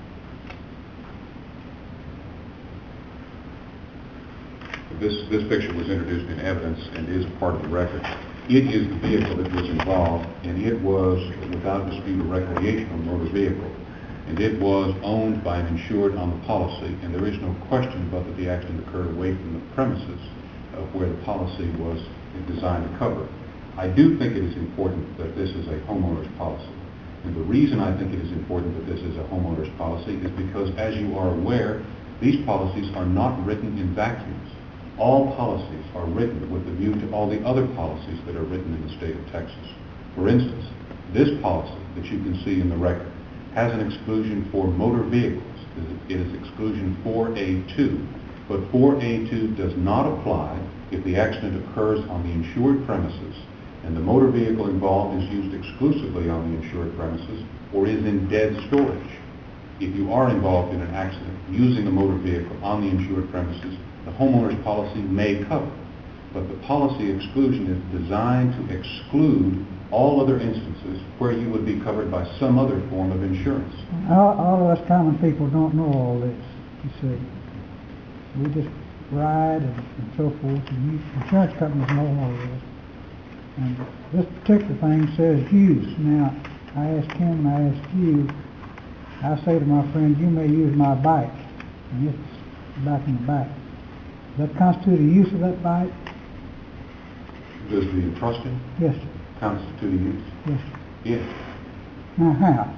This picture was introduced in evidence and is part of the record. It is the vehicle that was involved, and it was, without dispute, a recreational motor vehicle. And it was owned by an insured on the policy, and there is no question but that the accident occurred away from the premises of where the policy was designed to cover. I do think it is important that this is a homeowner's policy. And the reason I think it is important that this is a homeowner's policy is because, as you are aware, these policies are not written in vacuums. All policies are written with a view to all the other policies that are written in the state of Texas. For instance, this policy that you can see in the record has an exclusion for motor vehicles. It is exclusion 4A2, but 4A2 does not apply if the accident occurs on the insured premises and the motor vehicle involved is used exclusively on the insured premises or is in dead storage. If you are involved in an accident using a motor vehicle on the insured premises, the homeowner's policy may cover, but the policy exclusion is designed to exclude all other instances where you would be covered by some other form of insurance. All of us common people don't know all this, you see. We just ride and so forth, and insurance companies know all this. And this particular thing says use. Now, I asked him and I asked you, I say to my friend, you may use my bike, and it's back in the back. Does that constitute a use of that bike? Does the entrusting Yes, sir. constitute a use? Yes, sir. Yes. Now, how?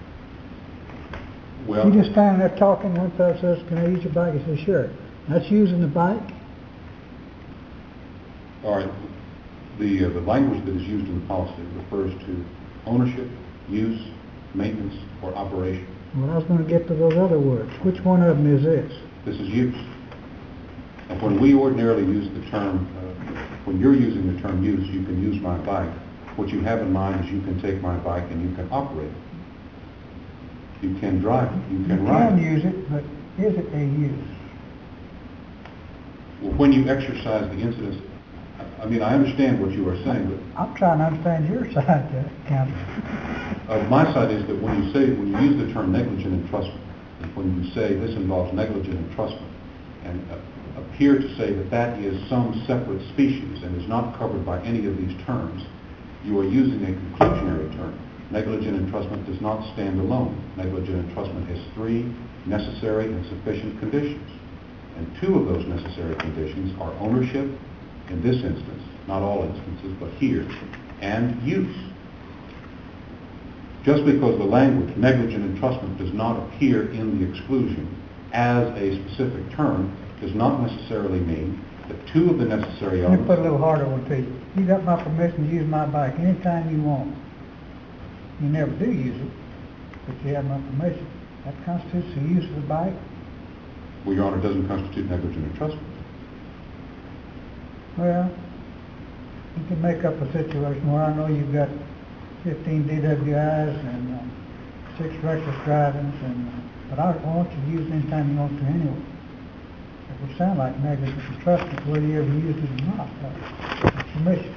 Well, You just standing there talking, one fellow says, can I use your bike? He says, sure. That's using the bike? all right. The language that is used in the policy refers to ownership, use, maintenance, or operation. Well, I was gonna get to those other words. Which one of them is this? This is use. And when we ordinarily use the term, when you're using the term use, you can use my bike. What you have in mind is you can take my bike and you can operate it. You can drive it. You can ride You it. can use it, but is it a use? Well, when you exercise the incidents, I mean, I understand what you are saying, but I'm trying to understand your side, Counselor. my side is that when you use the term negligent entrustment, and when you say this involves negligent entrustment, and appear to say that that is some separate species and is not covered by any of these terms, you are using a conclusionary term. Negligent entrustment does not stand alone. Negligent entrustment has three necessary and sufficient conditions. And two of those necessary conditions are ownership, in this instance, not all instances, but here, and use. Just because the language negligent entrustment does not appear in the exclusion as a specific term does not necessarily mean that two of the necessary Let me elements... put a little harder one to you. You got my permission to use my bike anytime you want. You never do use it, but you have my permission. That constitutes the use of the bike. Well, Your Honor, it doesn't constitute negligent entrustment. Well, you can make up a situation where I know you've got 15 DWIs and 6 reckless drivings, but I want you to use it anytime you want to anyway. It would sound like negligent entrustment whether you ever used it or not. Permission.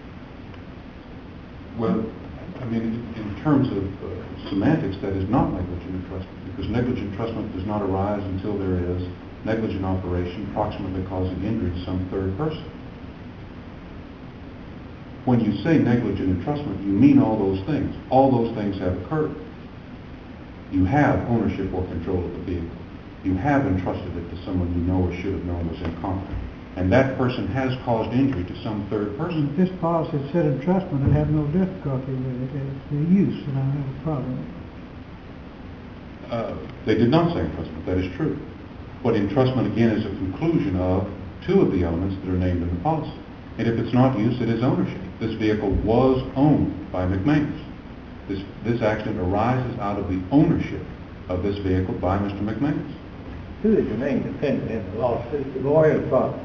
Well, I mean, in terms of semantics, that is not negligent entrustment, because negligent entrustment does not arise until there is negligent operation proximately causing injury to some third person. When you say negligent entrustment, you mean all those things. All those things have occurred. You have ownership or control of the vehicle. You have entrusted it to someone you know or should have known was incompetent. And that person has caused injury to some third person. If this policy said entrustment, I'd have no difficulty with it. It's the use that I have a problem with. They did not say entrustment. That is true. But entrustment, again, is a conclusion of two of the elements that are named in the policy. And if it's not use, it is ownership. This vehicle was owned by McManus. This accident arises out of the ownership of this vehicle by Mr. McManus. Who is the main defendant in the lawsuit, the boy or the father?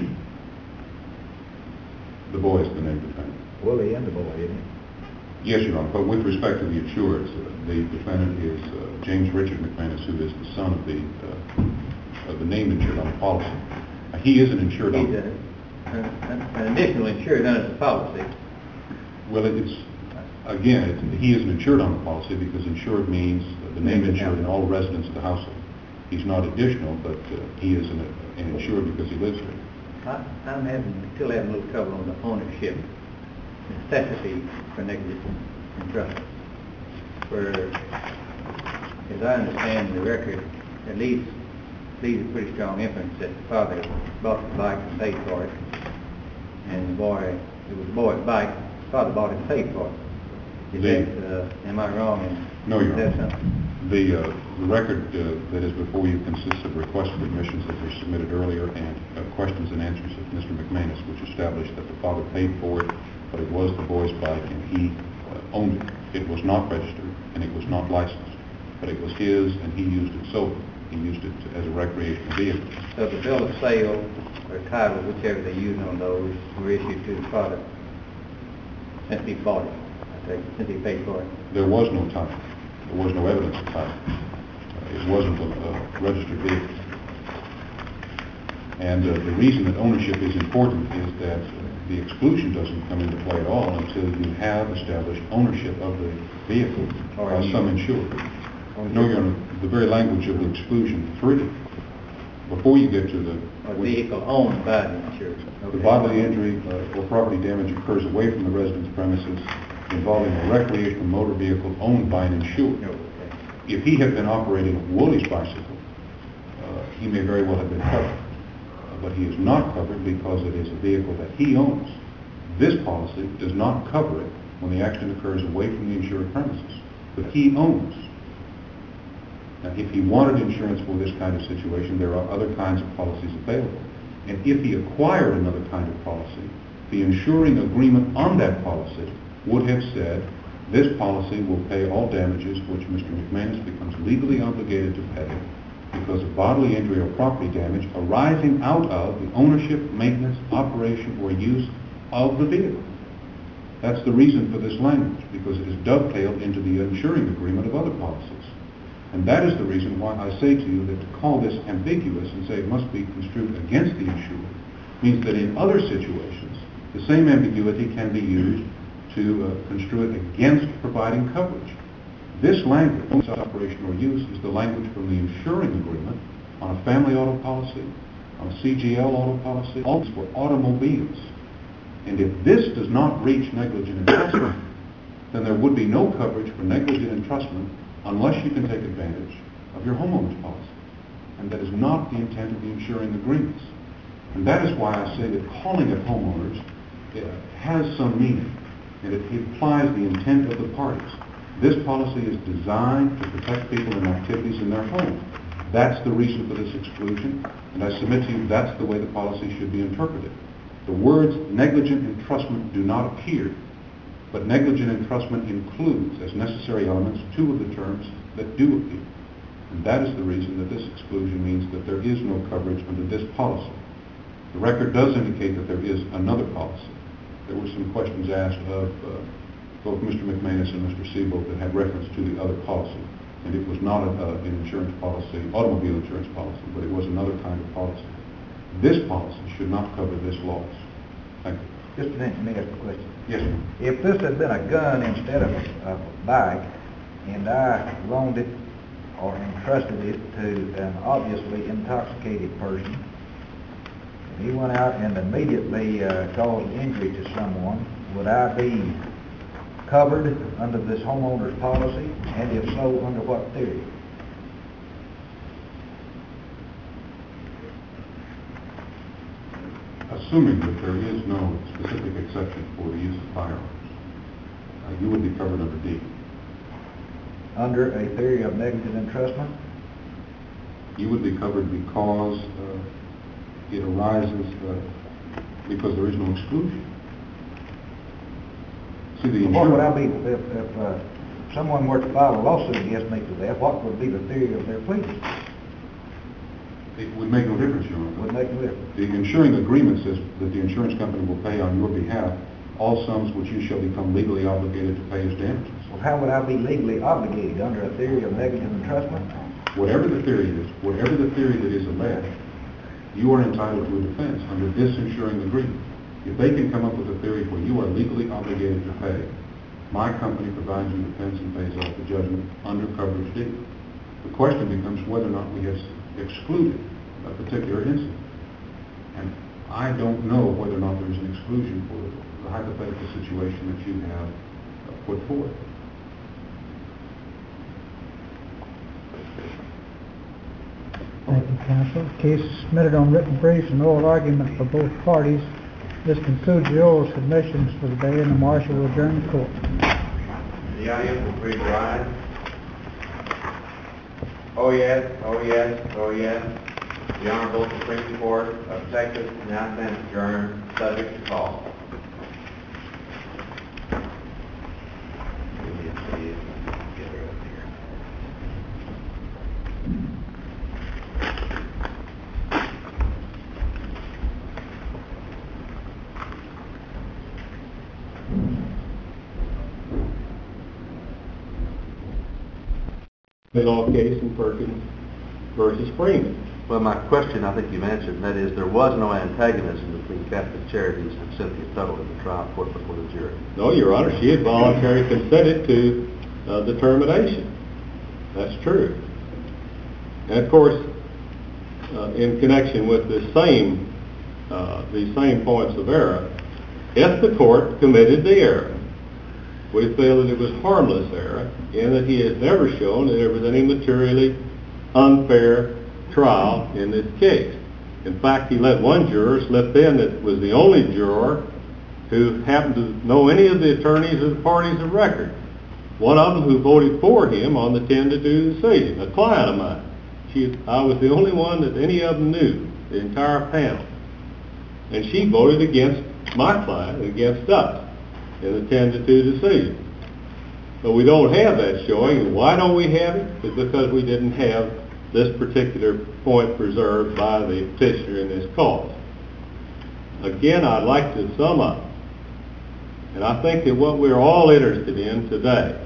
The boy is the named defendant. Willie and the boy, isn't it? Yes, Your Honor, but with respect to the insureds, the defendant is James Richard McManus, who is the son of the named insured on the policy. He is an insured on... He's an additional insured under the policy. Well, he is an insured on the policy because insured means the named insured in all residents of the household. He's not additional, but he is an insured because he lives there. I'm still having a little trouble on the ownership necessity for negligent entrustment. Where, as I understand the record, at least leaves a pretty strong inference that the father bought the bike and paid for it, and the boy, it was the boy's bike, the father bought it and paid for it. Am I wrong? No, Your Honor. Something? The record that is before you consists of requested admissions that were submitted earlier and questions and answers of Mr. McManus, which established that the father paid for it, but it was the boy's bike and he owned it. It was not registered and it was not licensed, but it was his and he used it solely. He used it as a recreational vehicle. So the bill of sale or title, whichever they used on those, were issued to the father since he bought it, I think, since he paid for it. There was no title. There was no evidence of title. It wasn't a registered vehicle. And the reason that ownership is important is that the exclusion doesn't come into play at all until you have established ownership of the vehicle by some insured. No, Your Honor, the very language of the exclusion 3, before you get to the... vehicle owned by the insured. The bodily injury or property damage occurs away from the resident's premises involving a recreational motor vehicle owned by an insured. If he had been operating Wooley's bicycle, he may very well have been covered. But he is not covered because it is a vehicle that he owns. This policy does not cover it when the accident occurs away from the insured premises, but he owns. Now, if he wanted insurance for this kind of situation, there are other kinds of policies available. And if he acquired another kind of policy, the insuring agreement on that policy would have said This policy will pay all damages which Mr. McManus becomes legally obligated to pay because of bodily injury or property damage arising out of the ownership, maintenance, operation, or use of the vehicle. That's the reason for this language, because it is dovetailed into the insuring agreement of other policies. And that is the reason why I say to you that to call this ambiguous and say it must be construed against the insured means that in other situations, the same ambiguity can be used to construe it against providing coverage. This language, operation or use, is the language from the insuring agreement on a family auto policy, on a CGL auto policy, all for automobiles. And if this does not reach negligent entrustment, then there would be no coverage for negligent entrustment unless you can take advantage of your homeowner's policy. And that is not the intent of the insuring agreements. And that is why I say that calling it homeowners has some meaning, and it implies the intent of the parties. This policy is designed to protect people in activities in their home. That's the reason for this exclusion, and I submit to you that's the way the policy should be interpreted. The words negligent entrustment do not appear, but negligent entrustment includes as necessary elements two of the terms that do appear. And that is the reason that this exclusion means that there is no coverage under this policy. The record does indicate that there is another policy. There were some questions asked of both Mr. McManus and Mr. Seabolt that had reference to the other policy. And it was not an insurance policy, automobile insurance policy, but it was another kind of policy. This policy should not cover this loss. Thank you. Just a minute, let me ask a question. Yes, sir. If this had been a gun instead of a bike, and I loaned it or entrusted it to an obviously intoxicated person, and he went out and immediately caused injury to someone, would I be covered under this homeowner's policy? And if so, under what theory? Assuming that there is no specific exception for the use of firearms, you would be covered under D. Under a theory of negligent entrustment? You would be covered because it arises because there is no exclusion. See, the What would I insurance... be if someone were to file a lawsuit against me for that? What would be the theory of their pleading? It would make no difference, Your Honor. Would make no difference. The insuring agreement says that the insurance company will pay on your behalf all sums which you shall become legally obligated to pay as damages. Well, how would I be legally obligated under a theory of negligent entrustment? Whatever the theory is, whatever the theory that is alleged, you are entitled to a defense under this insuring agreement. If they can come up with a theory where you are legally obligated to pay, my company provides you defense and pays off the judgment under coverage D. The question becomes whether or not we have excluded a particular incident. And I don't know whether or not there's an exclusion for the hypothetical situation that you have put forth. Thank you, counsel. Case is submitted on written briefs and oral argument for both parties. This concludes the oral submissions for the day, and the marshal will adjourn the court. The audience will please rise. Oh yes, oh yes, oh yes. The Honorable Supreme Court of Texas now stands adjourned, subject to call. The law case in Perkins versus Freeman. Well, my question, I think you've answered, and that is there was no antagonism between Catholic Charities and Cynthia Tuttle in the trial court before the jury. No, Your Honor, she had voluntarily consented to the termination. That's true. And of course, in connection with these same points of error, if the court committed the error, we feel that it was harmless error, in that he has never shown that there was any materially unfair trial in this case. In fact, he let one juror slip in that was the only juror who happened to know any of the attorneys of the parties of record. One of them who voted for him on the 10-2 decision, a client of mine. I was the only one that any of them knew, the entire panel. And she voted against my client, against us, in the 10-2 decision. But we don't have that showing. And why don't we have it? It's because we didn't have this particular point preserved by the petitioner in this cause. Again, I'd like to sum up. And I think that what we're all interested in today,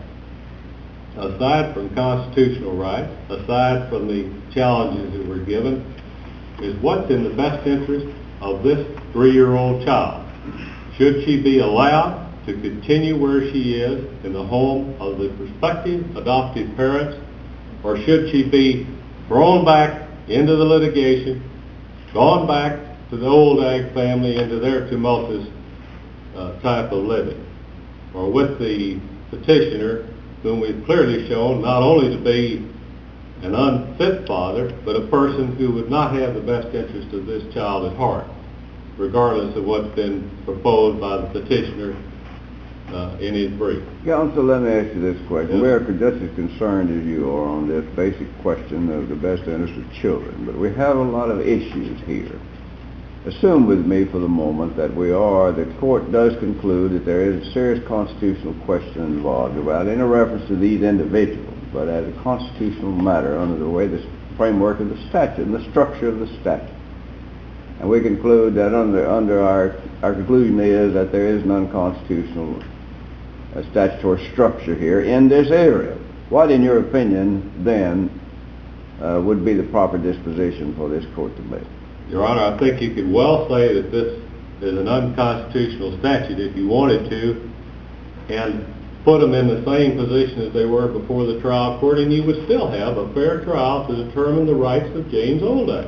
aside from constitutional rights, aside from the challenges that we're given, is what's in the best interest of this 3-year-old child. Should she be allowed to continue where she is in the home of the prospective adoptive parents, or should she be thrown back into the litigation, gone back to the old Ag family into their tumultuous type of living, or with the petitioner, whom we've clearly shown not only to be an unfit father, but a person who would not have the best interest of this child at heart, regardless of what's been proposed by the petitioner in his brief. Counsel, let me ask you this question. Yes. We are just as concerned as you are on this basic question of the best interest of children, but we have a lot of issues here. Assume with me for the moment that the court does conclude that there is a serious constitutional question involved, without any reference to these individuals, but as a constitutional matter under the way the framework of the statute and the structure of the statute. And we conclude that under our conclusion is that there is an unconstitutional statutory structure here in this area. What, in your opinion, then, would be the proper disposition for this court to make? Your Honor, I think you could well say that this is an unconstitutional statute if you wanted to, and put them in the same position as they were before the trial court, and you would still have a fair trial to determine the rights of James Olday.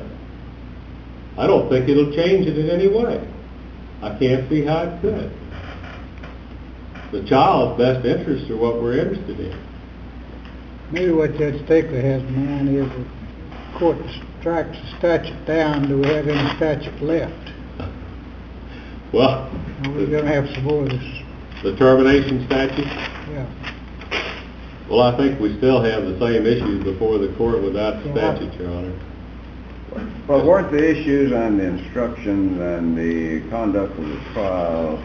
I don't think it'll change it in any way. I can't see how it could. The child's best interests are what we're interested in. Maybe what Judge Stakely has in mind is that the court strikes the statute down. Do we have any statute left? Well, Are we going to have some more of this? the termination statute? Yeah. Well, I think we still have the same issues before the court without the statute, Your Honor. Well, weren't the issues and the instructions and the conduct of the trial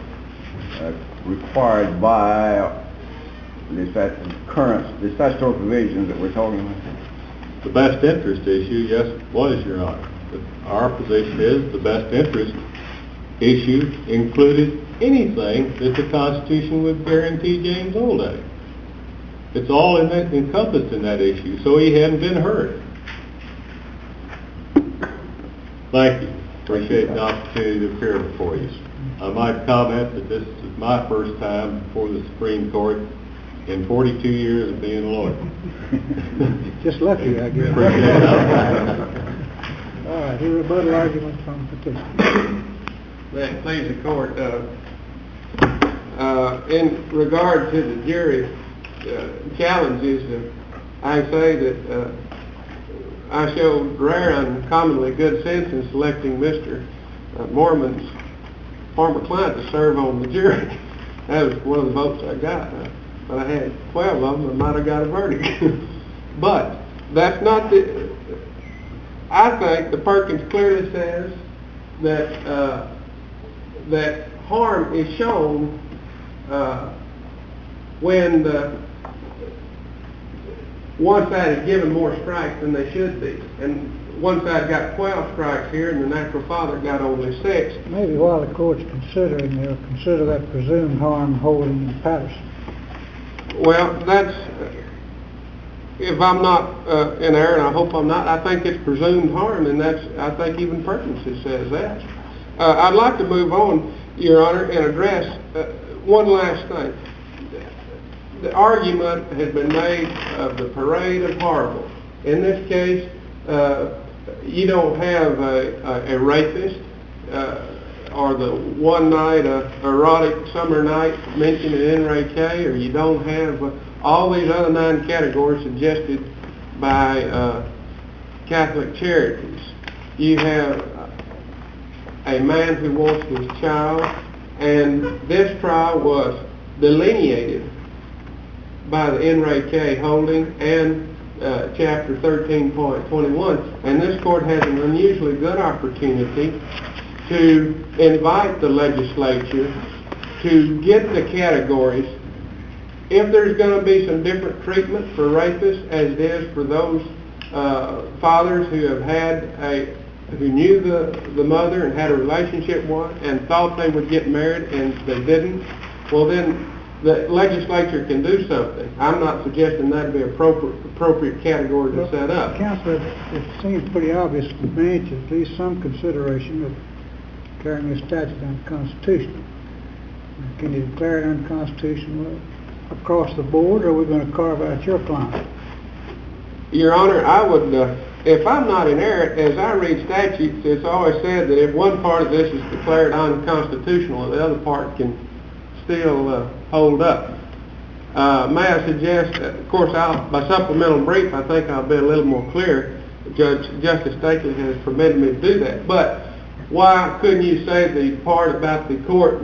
required by the statutory provisions that we're talking about? The best interest issue, yes, was, Your Honor. But our position is the best interest issue included anything that the Constitution would guarantee James Olday. It's all encompassed in that issue, so he hadn't been hurt. Thank you. Appreciate the opportunity to appear before you. I might comment that this is my first time before the Supreme Court in 42 years of being a lawyer. Just lucky, I guess. Appreciate that. All right, your rebuttal argument from petitioner. May it please the court. In regard to the jury challenges, I say that I showed rare and commonly good sense in selecting Mr. Mormon's former client to serve on the jury. That was one of the votes I got. But I had 12 of them, I might have got a verdict. But that's not the... I think the Perkins clearly says that that harm is shown when one side is given more strikes than they should be. And one side got 12 strikes here and the natural father got only 6. Maybe while the court's considering, they'll consider that presumed harm holding in Patterson. Well, that's... if I'm not in error, and I hope I'm not, I think it's presumed harm, and that's... I think even Perkins says that. I'd like to move on, Your Honor, and address one last thing. The argument has been made of the parade of horribles. In this case, you don't have a rapist or the one night erotic summer night mentioned in NRA K, or you don't have all these other 9 categories suggested by Catholic Charities. You have a man who wants his child, and this trial was delineated by the NRA K holding and Chapter 13.21, and this court has an unusually good opportunity to invite the legislature to get the categories if there's going to be some different treatment for rapists as it is for those fathers who have who knew the mother and had a relationship with and thought they would get married and they didn't, well then the legislature can do something. I'm not suggesting that would be an appropriate category to set up. Counselor, it seems pretty obvious to me to at least some consideration of declaring this statute unconstitutional. Can you declare it unconstitutional across the board, or are we going to carve out your client? Your Honor, I would, if I'm not in error, as I read statutes, it's always said that if one part of this is declared unconstitutional, the other part can still hold up. May I suggest, of course, by supplemental brief, I think I'll be a little more clear. Justice Stakely has permitted me to do that. But why couldn't you say the part about the court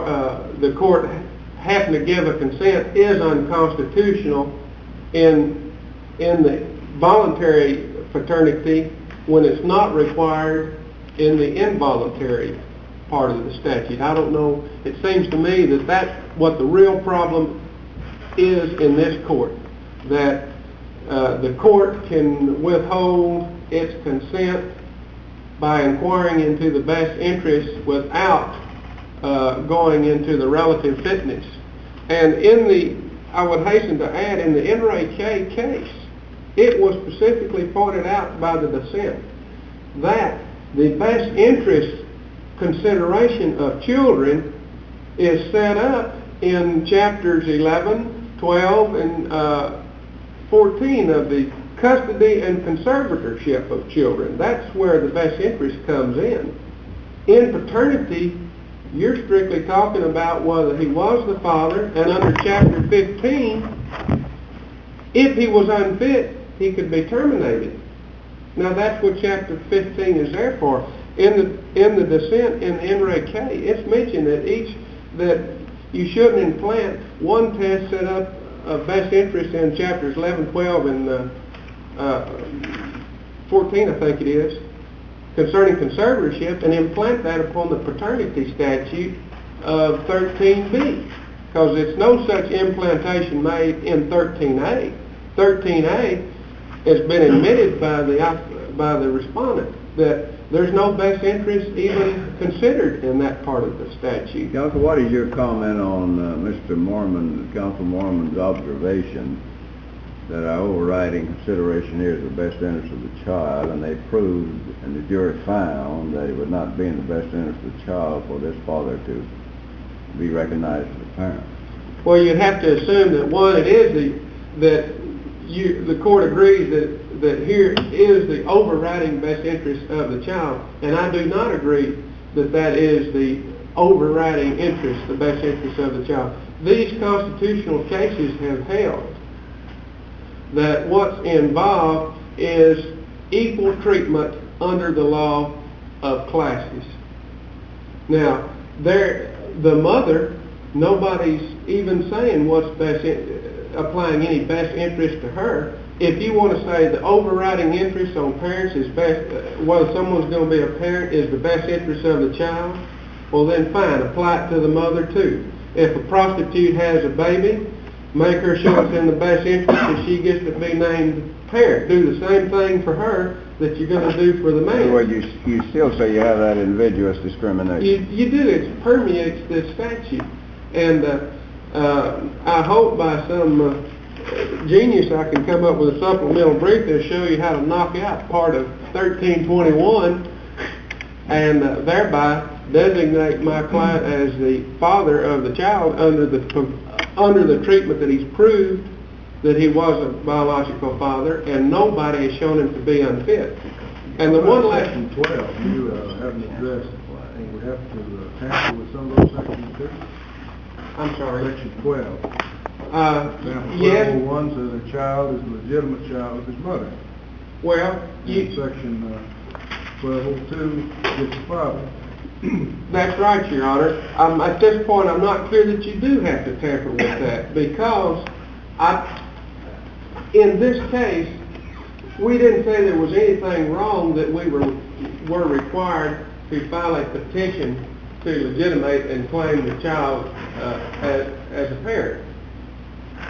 having to give a consent is unconstitutional in the voluntary paternity when it's not required in the involuntary part of the statute? I don't know. It seems to me that that's what the real problem is in this court, that the court can withhold its consent by inquiring into the best interests without going into the relative fitness. And I would hasten to add, in the In re K case, it was specifically pointed out by the dissent that the best interest consideration of children is set up in chapters 11, 12, and 14 of the custody and conservatorship of children. That's where the best interest comes in. In paternity, you're strictly talking about whether he was the father, and under chapter 15, if he was unfit, he could be terminated. Now that's what chapter 15 is there for. In the dissent in In re K, it's mentioned that you shouldn't implant one test set up of best interest in chapters 11, 12, and 14, I think it is, concerning conservatorship, and implant that upon the paternity statute of 13B, because it's no such implantation made in 13A. 13A has been admitted by the respondent that there's no best interest even considered in that part of the statute. Counsel, what is your comment on Counsel Mormon's observation that our overriding consideration here is the best interest of the child, and they proved and the jury found that it would not be in the best interest of the child for this father to be recognized as a parent? Well, you'd have to assume that the court agrees that here is the overriding best interest of the child, and I do not agree that that is the overriding interest, the best interest of the child. These constitutional cases have held that what's involved is equal treatment under the law of classes. Now, the mother, nobody's even saying applying any best interest to her. If you want to say the overriding interest on parents is whether someone's going to be a parent is the best interest of the child, well then fine, apply it to the mother too. If a prostitute has a baby, make her sure it's in the best interest that she gets to be named parent. Do the same thing for her that you're going to do for the man. Well, you still say you have that invidious discrimination. You do. It permeates this statute. And I hope by some genius I can come up with a supplemental brief that'll show you how to knock out part of 1321 and thereby designate my client as the father of the child under the treatment that he's proved that he was a biological father, and nobody has shown him to be unfit. And the one last... Section 12, you haven't addressed, and we have to tamper with some of those sections too. I'm sorry? Section 12. Example, Yes. 1201 says a child is a legitimate child of his mother. Well, Section 1202 gets the father. That's right, Your Honor. At this point, I'm not clear that you do have to tamper with that, because in this case, we didn't say there was anything wrong that we were required to file a petition to legitimate and claim the child as a parent.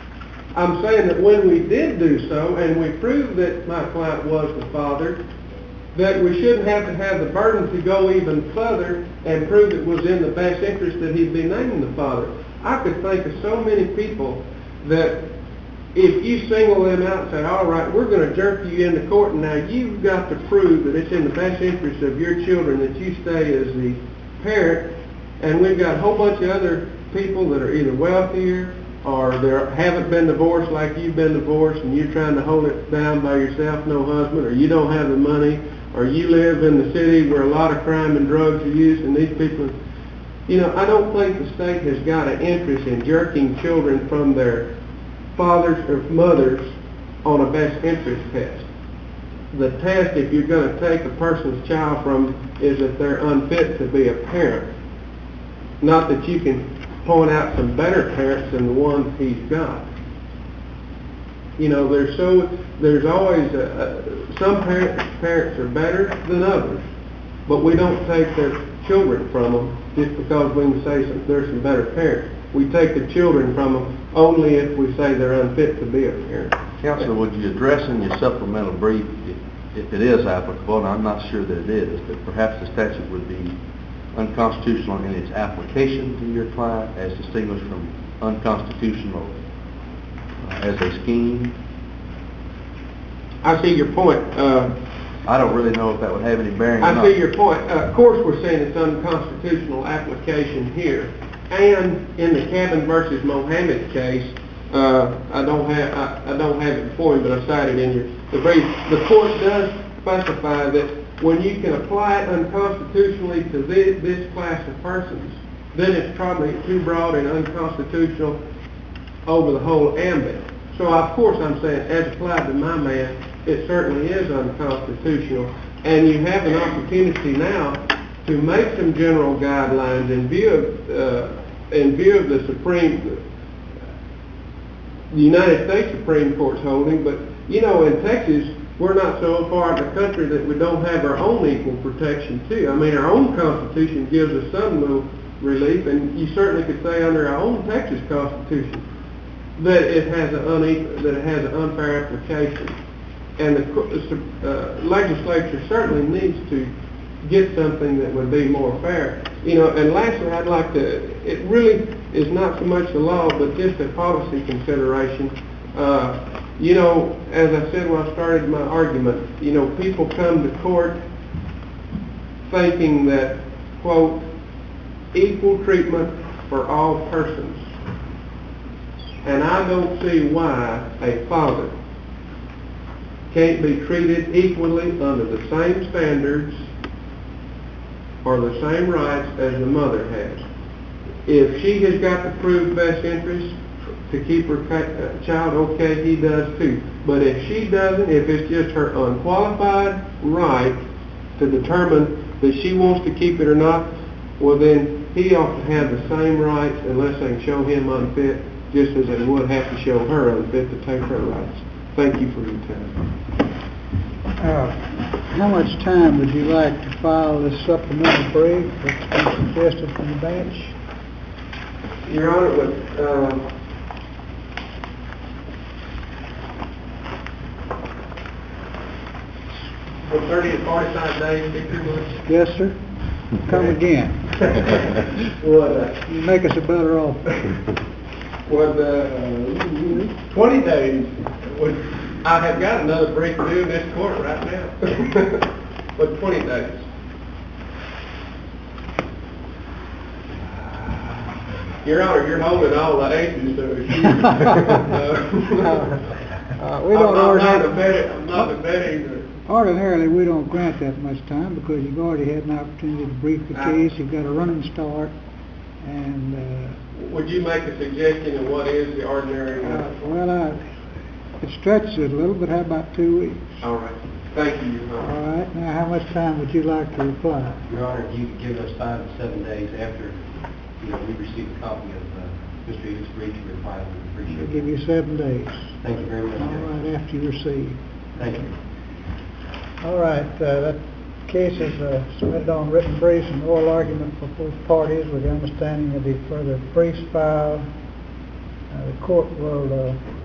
I'm saying that when we did do so, and we proved that my client was the father, that we shouldn't have to have the burden to go even further and prove it was in the best interest that he'd be named the father. I could think of so many people that if you single them out and say, all right, we're going to jerk you into court, and now you've got to prove that it's in the best interest of your children that you stay as the parent, and we've got a whole bunch of other people that are either wealthier or they haven't been divorced like you've been divorced, and you're trying to hold it down by yourself, no husband, or you don't have the money, or you live in the city where a lot of crime and drugs are used, and these people, I don't think the state has got an interest in jerking children from their fathers or mothers on a best interest test. The test, if you're going to take a person's child from, is that they're unfit to be a parent. Not that you can point out some better parents than the ones he's got. There's always some parents are better than others, but we don't take their children from them just because we can say there's some better parents. We take the children from them only if we say they're unfit to be a parent. Counselor, would you address in your supplemental brief, if it is applicable, and I'm not sure that it is, that perhaps the statute would be unconstitutional in its application to your client as distinguished from unconstitutional as a scheme? I see your point. I don't really know if that would have any bearing or not. I see your point. Of course we're saying it's unconstitutional application here. And in the Cabin versus Mohammed case, I don't have it before me, but I cited in the brief. The court does specify that when you can apply it unconstitutionally to this class of persons, then it's probably too broad and unconstitutional over the whole ambit. So of course I'm saying, as applied to my man, it certainly is unconstitutional. And you have an opportunity now to make some general guidelines in view of the United States Supreme Court's holding. But in Texas, we're not so far in the country that we don't have our own equal protection too. I mean, our own Constitution gives us some little relief, and you certainly could say under our own Texas Constitution that it has an unfair application. And the legislature certainly needs to get something that would be more fair. And lastly, I'd like to, it really is not so much the law, but just a policy consideration. As I said when I started my argument, people come to court thinking that, quote, equal treatment for all persons. And I don't see why a father can't be treated equally under the same standards or the same rights as the mother has. If she has got to prove best interest to keep her child, okay, he does too. But if she doesn't, if it's just her unqualified right to determine that she wants to keep it or not, well then he ought to have the same rights unless they can show him unfit, just as they would have to show her unfit to take her rights. Thank you for your time. How much time would you like to file this supplemental brief that's been suggested from the bench? Your Honor, with 30 to 45 days, 50 months. Yes, sir. Come again. You make us a better offer. 20 days. I have got another brief to do in this court right now. But 20 days. Your Honor, you're holding all the aces to it. I'm not abetting. Ordinarily, we don't grant that much time because you've already had an opportunity to brief the case. You've got a running start, and would you make a suggestion of what is the ordinary? It stretches it a little, but how about 2 weeks? All right. Thank you, Your Honor. All right. Now, how much time would you like to reply? Your Honor, if you could give us 5 to 7 days after we receive a copy of Mr. Edith's brief to reply, we would appreciate it. I'll give you 7 days. Thank you very much. All right, after you receive. Thank you. All right, that case is submitted on written briefs and oral argument for both parties with the understanding of the further briefs filed. The court will